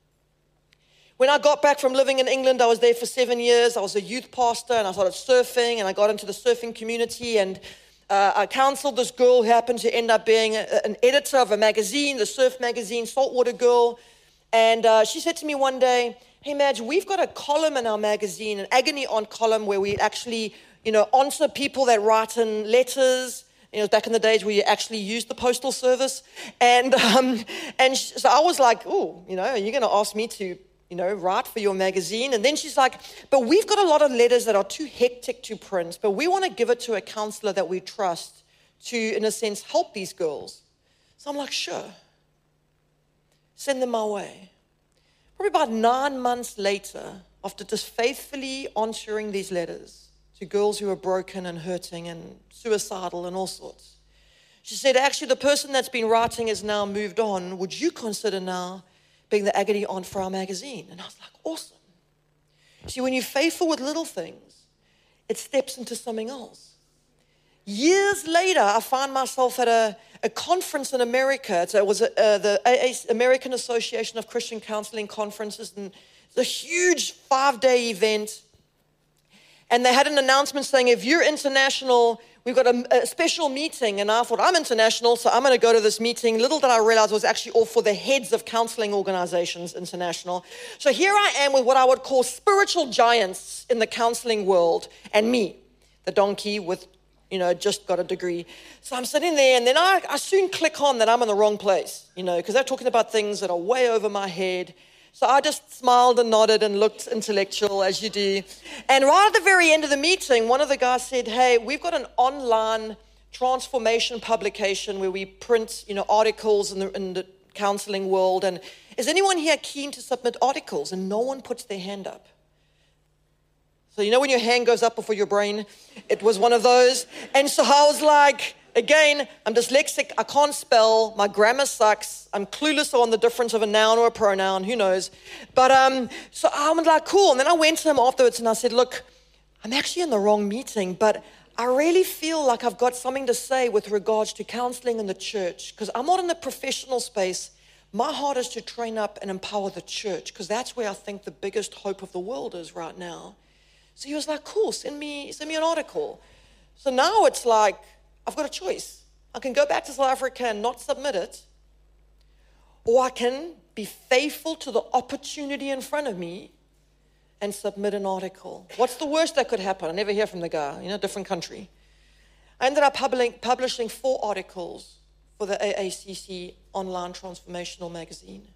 When I got back from living in England, I was there for seven years. I was a youth pastor and I started surfing and I got into the surfing community and uh, I counseled this girl who happened to end up being a, an editor of a magazine, the surf magazine, Saltwater Girl. And uh, she said to me one day, hey, Madge, we've got a column in our magazine, an agony aunt column where we actually, you know, answer people that write in letters. You know, back in the days where you actually used the postal service. And, um, and sh- so I was like, oh, you know, are you going to ask me to, you know, write for your magazine? And then she's like, but we've got a lot of letters that are too hectic to print, but we want to give it to a counselor that we trust to, in a sense, help these girls. So I'm like, sure. Send them my way. Probably about nine months later, after just faithfully answering these letters to girls who are broken and hurting and suicidal and all sorts, she said, actually, the person that's been writing has now moved on. Would you consider now being the agony aunt for our magazine? And I was like, awesome. See, when you're faithful with little things, it steps into something else. Years later, I found myself at a, a conference in America. It was a, uh, the A A, American Association of Christian Counseling Conferences, and it's a huge five-day event. And they had an announcement saying, if you're international, we've got a, a special meeting. And I thought, I'm international, so I'm going to go to this meeting. Little did I realize it was actually all for the heads of counseling organizations, international. So here I am with what I would call spiritual giants in the counseling world, and me, the donkey with, you know, just got a degree. So I'm sitting there, and then I, I soon click on that I'm in the wrong place, you know, because they're talking about things that are way over my head. So I just smiled and nodded and looked intellectual, as you do. And right at the very end of the meeting, one of the guys said, hey, we've got an online transformation publication where we print, you know, articles in the, in the counseling world. And is anyone here keen to submit articles? And no one puts their hand up. So you know when your hand goes up before your brain? It was one of those. And so I was like, again, I'm dyslexic, I can't spell, my grammar sucks, I'm clueless on the difference of a noun or a pronoun, who knows. But um, so I was like, cool. And then I went to him afterwards and I said, look, I'm actually in the wrong meeting, but I really feel like I've got something to say with regards to counseling in the church, because I'm not in the professional space. My heart is to train up and empower the church, because that's where I think the biggest hope of the world is right now. So he was like, cool, send me, send me an article. So now it's like, I've got a choice. I can go back to South Africa and not submit it, or I can be faithful to the opportunity in front of me and submit an article. What's the worst that could happen? I never hear from the guy, you know, different country. I ended up publishing, publishing four articles for the A A C C online transformational magazine.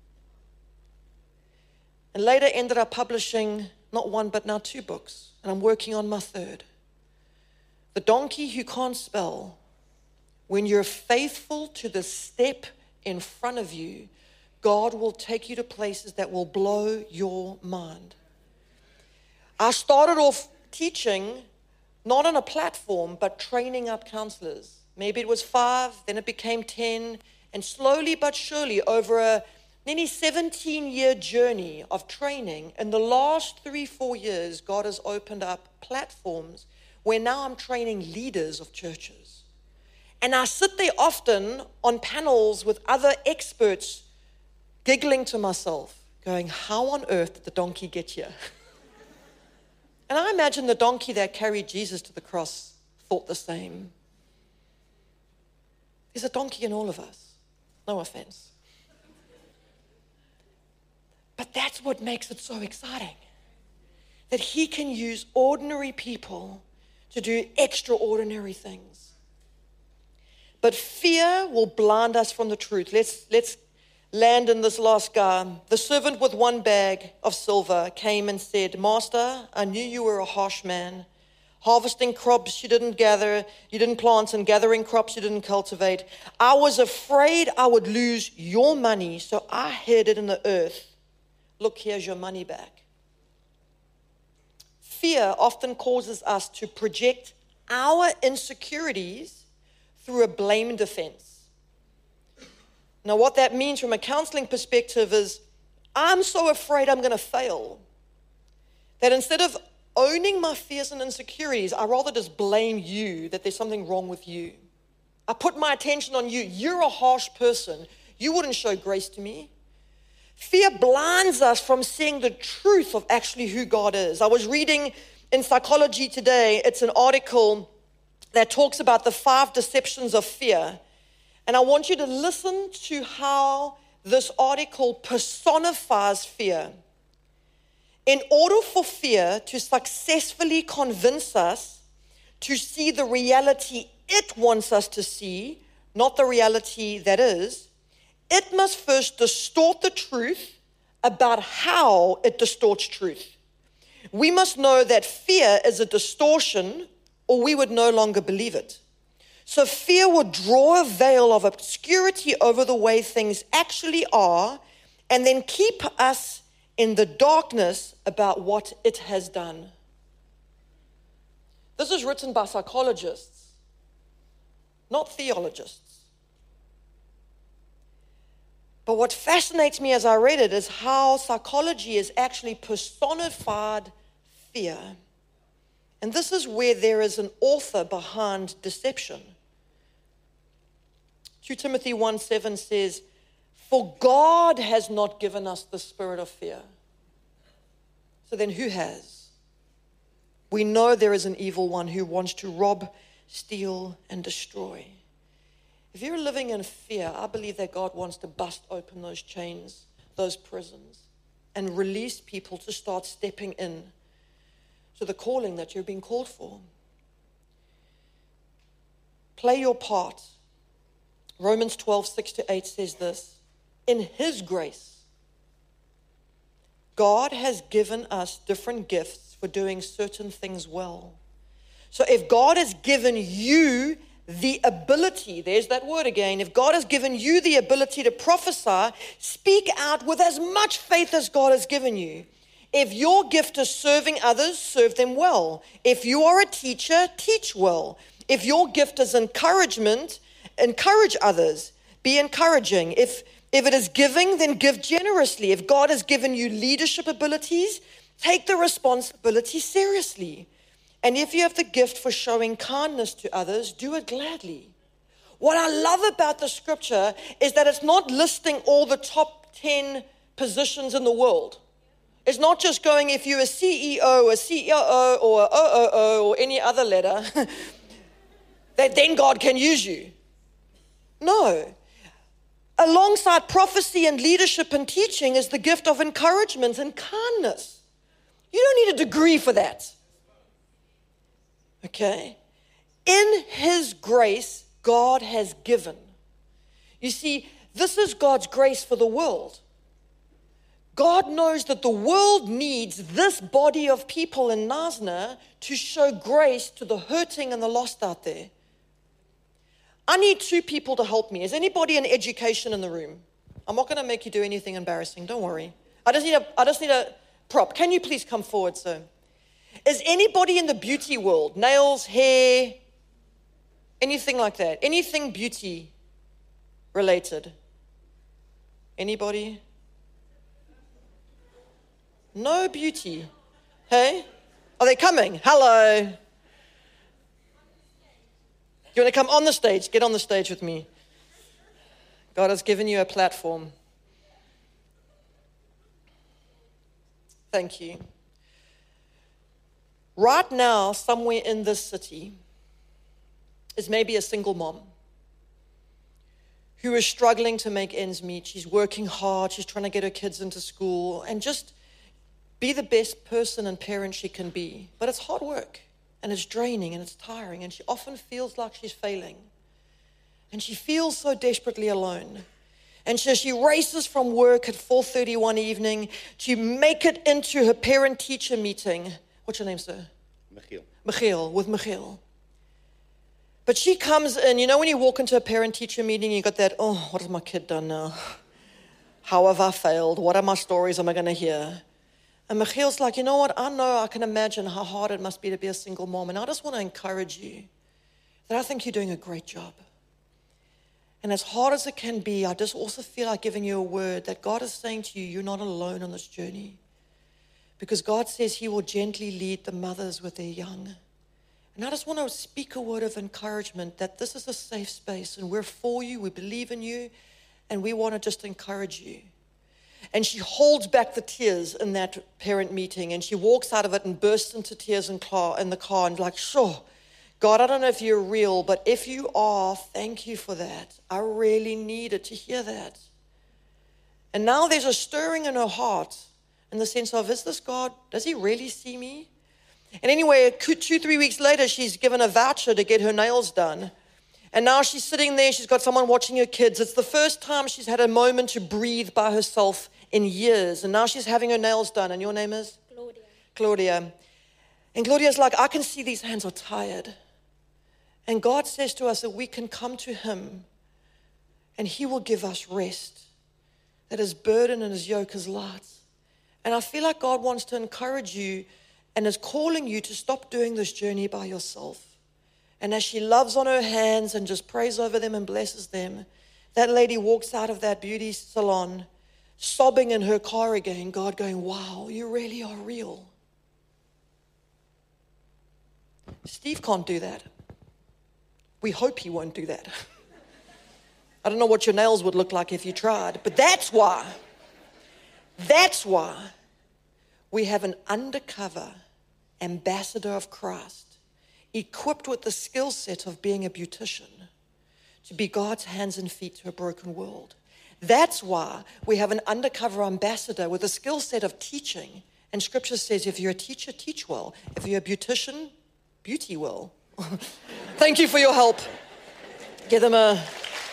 And later ended up publishing not one, but now two books, and I'm working on my third. The donkey who can't spell. When you're faithful to the step in front of you, God will take you to places that will blow your mind. I started off teaching, not on a platform, but training up counselors. Maybe it was five, then it became ten, and slowly but surely over a nearly seventeen-year journey of training, in the last three, four years, God has opened up platforms where now I'm training leaders of churches. And I sit there often on panels with other experts, giggling to myself, going, how on earth did the donkey get here? And I imagine the donkey that carried Jesus to the cross thought the same. There's a donkey in all of us. No offense. But that's what makes it so exciting, that he can use ordinary people to do extraordinary things. But fear will blind us from the truth. Let's, let's land in this last guy. The servant with one bag of silver came and said, Master, I knew you were a harsh man, harvesting crops you didn't gather, you didn't plant, and gathering crops you didn't cultivate. I was afraid I would lose your money, so I hid it in the earth. Look, here's your money back. fear often causes us to project our insecurities through a blame defense. Now, what that means from a counseling perspective is, I'm so afraid I'm going to fail that instead of owning my fears and insecurities, I rather just blame you that there's something wrong with you. I put my attention on you. You're a harsh person. You wouldn't show grace to me. Fear blinds us from seeing the truth of actually who God is. I was reading in Psychology Today, it's an article that talks about the five deceptions of fear. And I want you to listen to how this article personifies fear. In order for fear to successfully convince us to see the reality it wants us to see, not the reality that is, it must first distort the truth about how it distorts truth. We must know that fear is a distortion, or we would no longer believe it. So fear would draw a veil of obscurity over the way things actually are, and then keep us in the darkness about what it has done. This is written by psychologists, not theologists. But what fascinates me as I read it is how psychology is actually personified fear. And this is where there is an author behind deception. Second Timothy one seven says, "For God has not given us the spirit of fear." So then who has? We know there is an evil one who wants to rob, steal, and destroy. If you're living in fear, I believe that God wants to bust open those chains, those prisons, and release people to start stepping in to the calling that you're being called for. Play your part. Romans twelve, six to eight says this, "In His grace, God has given us different gifts for doing certain things well." So if God has given you the ability, there's that word again, if God has given you the ability to prophesy, speak out with as much faith as God has given you. If your gift is serving others, serve them well. If you are a teacher, teach well. If your gift is encouragement, encourage others. Be encouraging. If, if it is giving, then give generously. If God has given you leadership abilities, take the responsibility seriously. And if you have the gift for showing kindness to others, do it gladly. What I love about the scripture is that it's not listing all the top ten positions in the world. It's not just going, if you're a C E O, a C O O, or a O O O, or any other letter, that then God can use you. No. Alongside prophecy and leadership and teaching is the gift of encouragement and kindness. You don't need a degree for that. Okay? In His grace, God has given. You see, this is God's grace for the world. God knows that the world needs this body of people in Nasna to show grace to the hurting and the lost out there. I need two people to help me. Is anybody in education in the room? I'm not going to make you do anything embarrassing. Don't worry. I just need a, I just need a prop. Can you please come forward, sir? Is anybody in the beauty world? Nails, hair, anything like that? Anything beauty related? Anybody? No beauty. Hey? Are they coming? Hello. You want to come on the stage? Get on the stage with me. God has given you a platform. Thank you. Right now, somewhere in this city, is maybe a single mom who is struggling to make ends meet. She's working hard. She's trying to get her kids into school and just be the best person and parent she can be. But it's hard work, and it's draining, and it's tiring, and she often feels like she's failing. And she feels so desperately alone. And so she races from work at four thirty one evening to make it into her parent-teacher meeting. What's your name, sir? Michiel. Michiel, with Michiel. But she comes in, you know when you walk into a parent-teacher meeting, you got that, oh, what has my kid done now? How have I failed? What are my stories am I going to hear? And Michiel's like, you know what? I know, I can imagine how hard it must be to be a single mom. And I just want to encourage you that I think you're doing a great job. And as hard as it can be, I just also feel like giving you a word that God is saying to you, you're not alone on this journey. Because God says he will gently lead the mothers with their young. And I just want to speak a word of encouragement that this is a safe space and we're for you, we believe in you, and we want to just encourage you. And she holds back the tears in that parent meeting, and she walks out of it and bursts into tears in, car, in the car and like, sure, God, I don't know if you're real, but if you are, thank you for that. I really needed to hear that. And now there's a stirring in her heart in the sense of, is this God, does he really see me? And anyway, two, three weeks later, she's given a voucher to get her nails done. And now she's sitting there, she's got someone watching her kids. It's the first time she's had a moment to breathe by herself in years. And now she's having her nails done. And your name is? Claudia. Claudia. And Claudia's like, I can see these hands are tired. And God says to us that we can come to him and he will give us rest, that his burden and his yoke is light. And I feel like God wants to encourage you and is calling you to stop doing this journey by yourself. And as she loves on her hands and just prays over them and blesses them, that lady walks out of that beauty salon sobbing in her car again, God going, wow, you really are real. Steve can't do that. We hope he won't do that. I don't know what your nails would look like if you tried, but that's why, that's why we have an undercover ambassador of Christ, equipped with the skill set of being a beautician, to be God's hands and feet to a broken world. That's why we have an undercover ambassador with a skill set of teaching. And scripture says, if you're a teacher, teach well. If you're a beautician, beauty well. Thank you for your help. Give them a...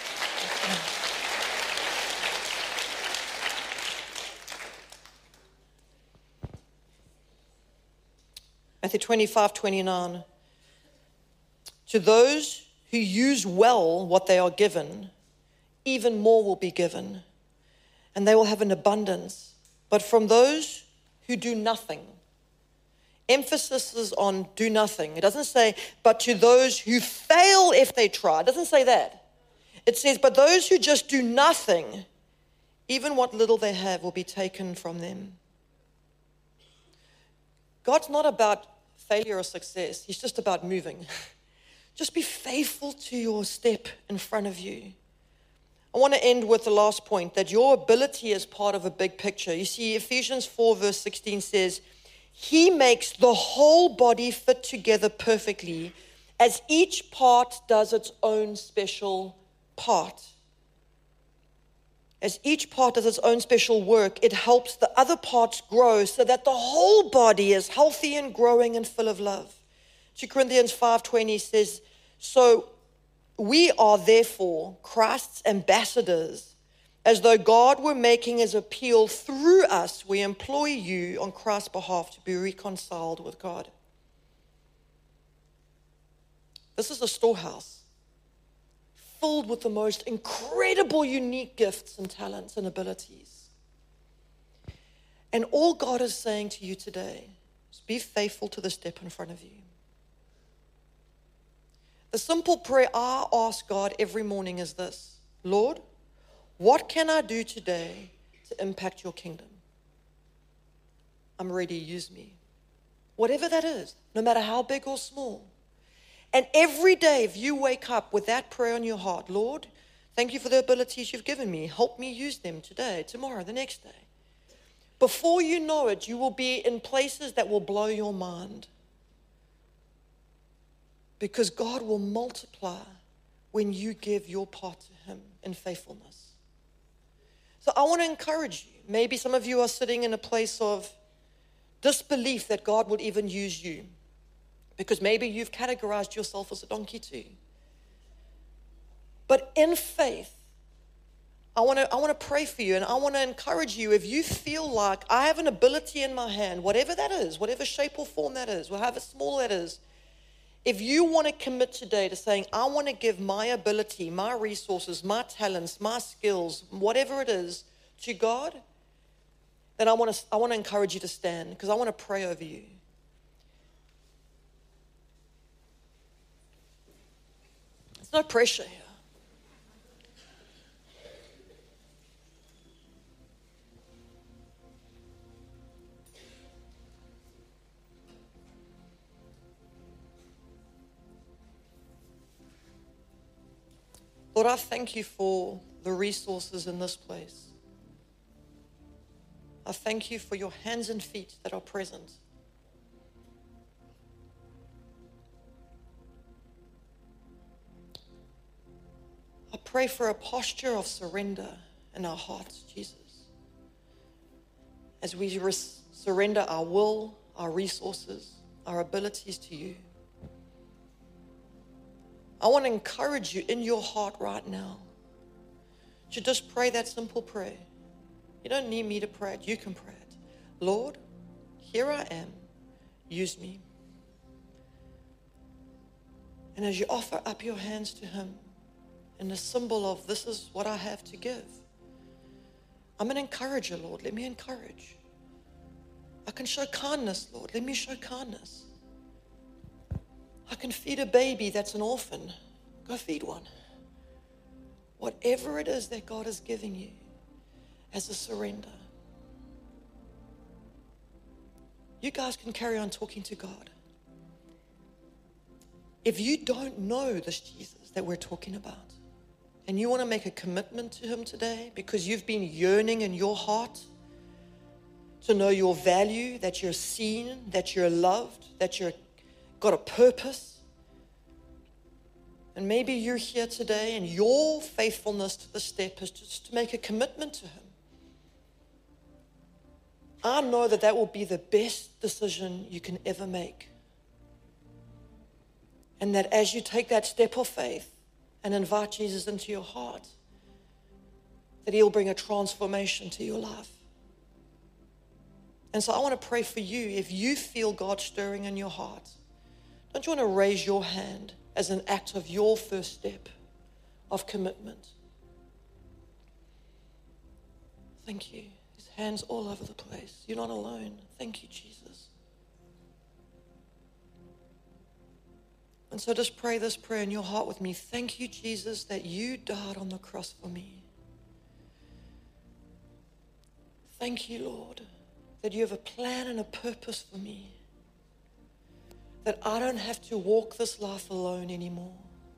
Matthew twenty-five, twenty-nine. To those who use well what they are given, even more will be given, and they will have an abundance. But from those who do nothing, emphasis is on do nothing. It doesn't say, but to those who fail if they try. It doesn't say that. It says, but those who just do nothing, even what little they have will be taken from them. God's not about failure or success. He's just about moving. Just be faithful to your step in front of you. I want to end with the last point, that your ability is part of a big picture. You see, Ephesians four verse sixteen says, he makes the whole body fit together perfectly as each part does its own special part. As each part does its own special work, it helps the other parts grow so that the whole body is healthy and growing and full of love. Second Corinthians five twenty says, so we are therefore Christ's ambassadors, as though God were making his appeal through us. We employ you on Christ's behalf to be reconciled with God. This is a storehouse filled with the most incredible, unique gifts and talents and abilities. And all God is saying to you today is be faithful to the step in front of you. The simple prayer I ask God every morning is this: Lord, what can I do today to impact your kingdom? I'm ready, use me. Whatever that is, no matter how big or small. And every day, if you wake up with that prayer on your heart, Lord, thank you for the abilities you've given me. Help me use them today, tomorrow, the next day. Before you know it, you will be in places that will blow your mind. Because God will multiply when you give your part to him in faithfulness. So I want to encourage you. Maybe some of you are sitting in a place of disbelief that God would even use you, because maybe you've categorized yourself as a donkey too. But in faith, I want to I want to pray for you, and I want to encourage you. If you feel like I have an ability in my hand, whatever that is, whatever shape or form that is, however small that is, if you want to commit today to saying, I want to give my ability, my resources, my talents, my skills, whatever it is, to God, then I want to I want to encourage you to stand because I want to pray over you. There's no pressure here. Lord, I thank you for the resources in this place. I thank you for your hands and feet that are present. I pray for a posture of surrender in our hearts, Jesus. As we res- surrender our will, our resources, our abilities to you. I want to encourage you in your heart right now to just pray that simple prayer. You don't need me to pray it. You can pray it. Lord, here I am. Use me. And as you offer up your hands to him in a symbol of this is what I have to give, I'm an encourager, Lord. Let me encourage. I can show kindness, Lord. Let me show kindness. I can feed a baby that's an orphan. Go feed one. Whatever it is that God is giving you as a surrender. You guys can carry on talking to God. If you don't know this Jesus that we're talking about, and you want to make a commitment to him today because you've been yearning in your heart to know your value, that you're seen, that you're loved, that you're got a purpose. And maybe you're here today and your faithfulness to the step is just to make a commitment to him. I know that that will be the best decision you can ever make. And that as you take that step of faith and invite Jesus into your heart, that he'll bring a transformation to your life. And so I want to pray for you. If you feel God stirring in your heart, don't you want to raise your hand as an act of your first step of commitment? Thank you. His hands all over the place. You're not alone. Thank you, Jesus. And so just pray this prayer in your heart with me. Thank you, Jesus, that you died on the cross for me. Thank you, Lord, that you have a plan and a purpose for me. That I don't have to walk this life alone anymore.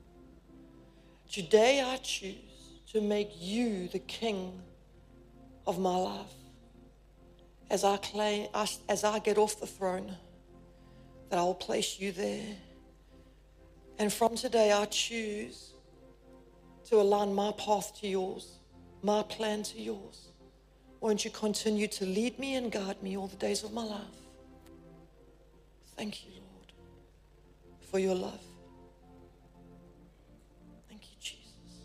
Today I choose to make you the king of my life. As I claim, as I get off the throne, that I will place you there. And from today I choose to align my path to yours, my plan to yours. Won't you continue to lead me and guide me all the days of my life? Thank you, Lord, for your love. Thank you, Jesus.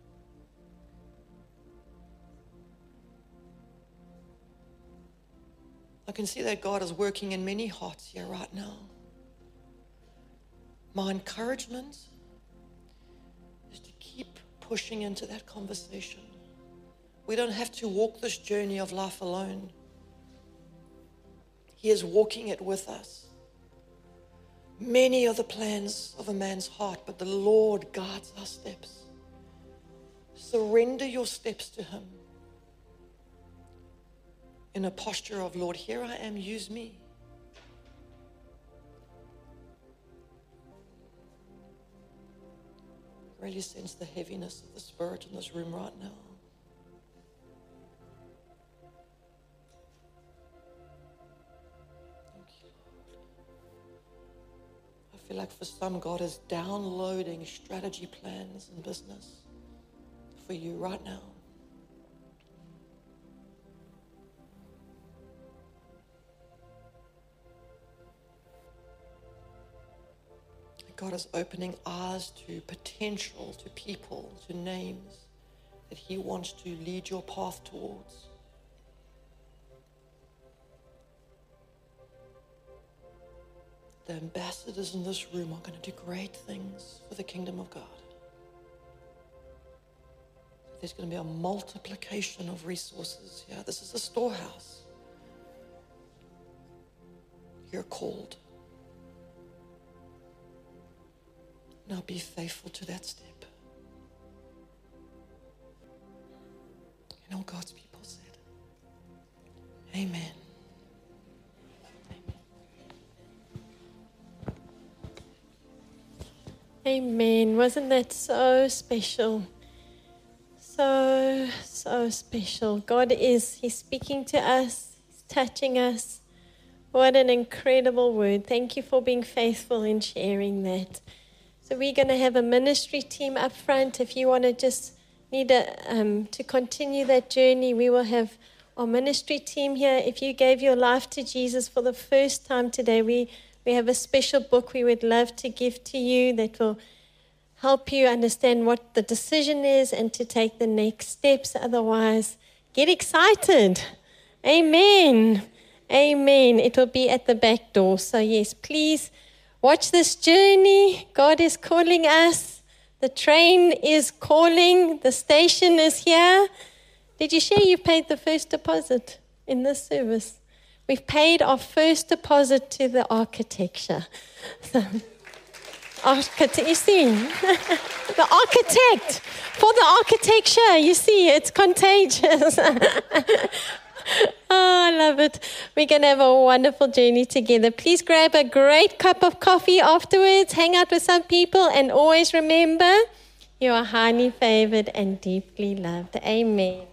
I can see that God is working in many hearts here right now. My encouragement is to keep pushing into that conversation. We don't have to walk this journey of life alone. He is walking it with us. Many are the plans of a man's heart, but the Lord guides our steps. Surrender your steps to him in a posture of, Lord, here I am, use me. Really sense the heaviness of the Spirit in this room right now. I feel like for some, God is downloading strategy plans in business for you right now. God is opening eyes to potential, to people, to names that he wants to lead your path towards. The ambassadors in this room are going to do great things for the kingdom of God. There's going to be a multiplication of resources here. This is a storehouse. you're called. Now be faithful to that step. And all God's people said, amen. Amen. Wasn't that so special? So, so special. God is, He's speaking to us. He's touching us. What an incredible word. Thank you for being faithful in sharing that. So we're going to have a ministry team up front. If you want to just need a, um, to continue that journey, we will have our ministry team here. If you gave your life to Jesus for the first time today, we, we have a special book we would love to give to you that will help you understand what the decision is and to take the next steps. Otherwise, get excited. Amen. Amen. It will be at the back door. So yes, please watch this journey. God is calling us. The train is calling. The station is here. Did you share you paid the first deposit in this service? We've paid our first deposit to the architecture. So, architect, you see, the architect for the architecture. You see, it's contagious. Oh, I love it. We're going to have a wonderful journey together. Please grab a great cup of coffee afterwards. Hang out with some people. And always remember, you are highly favored and deeply loved. Amen.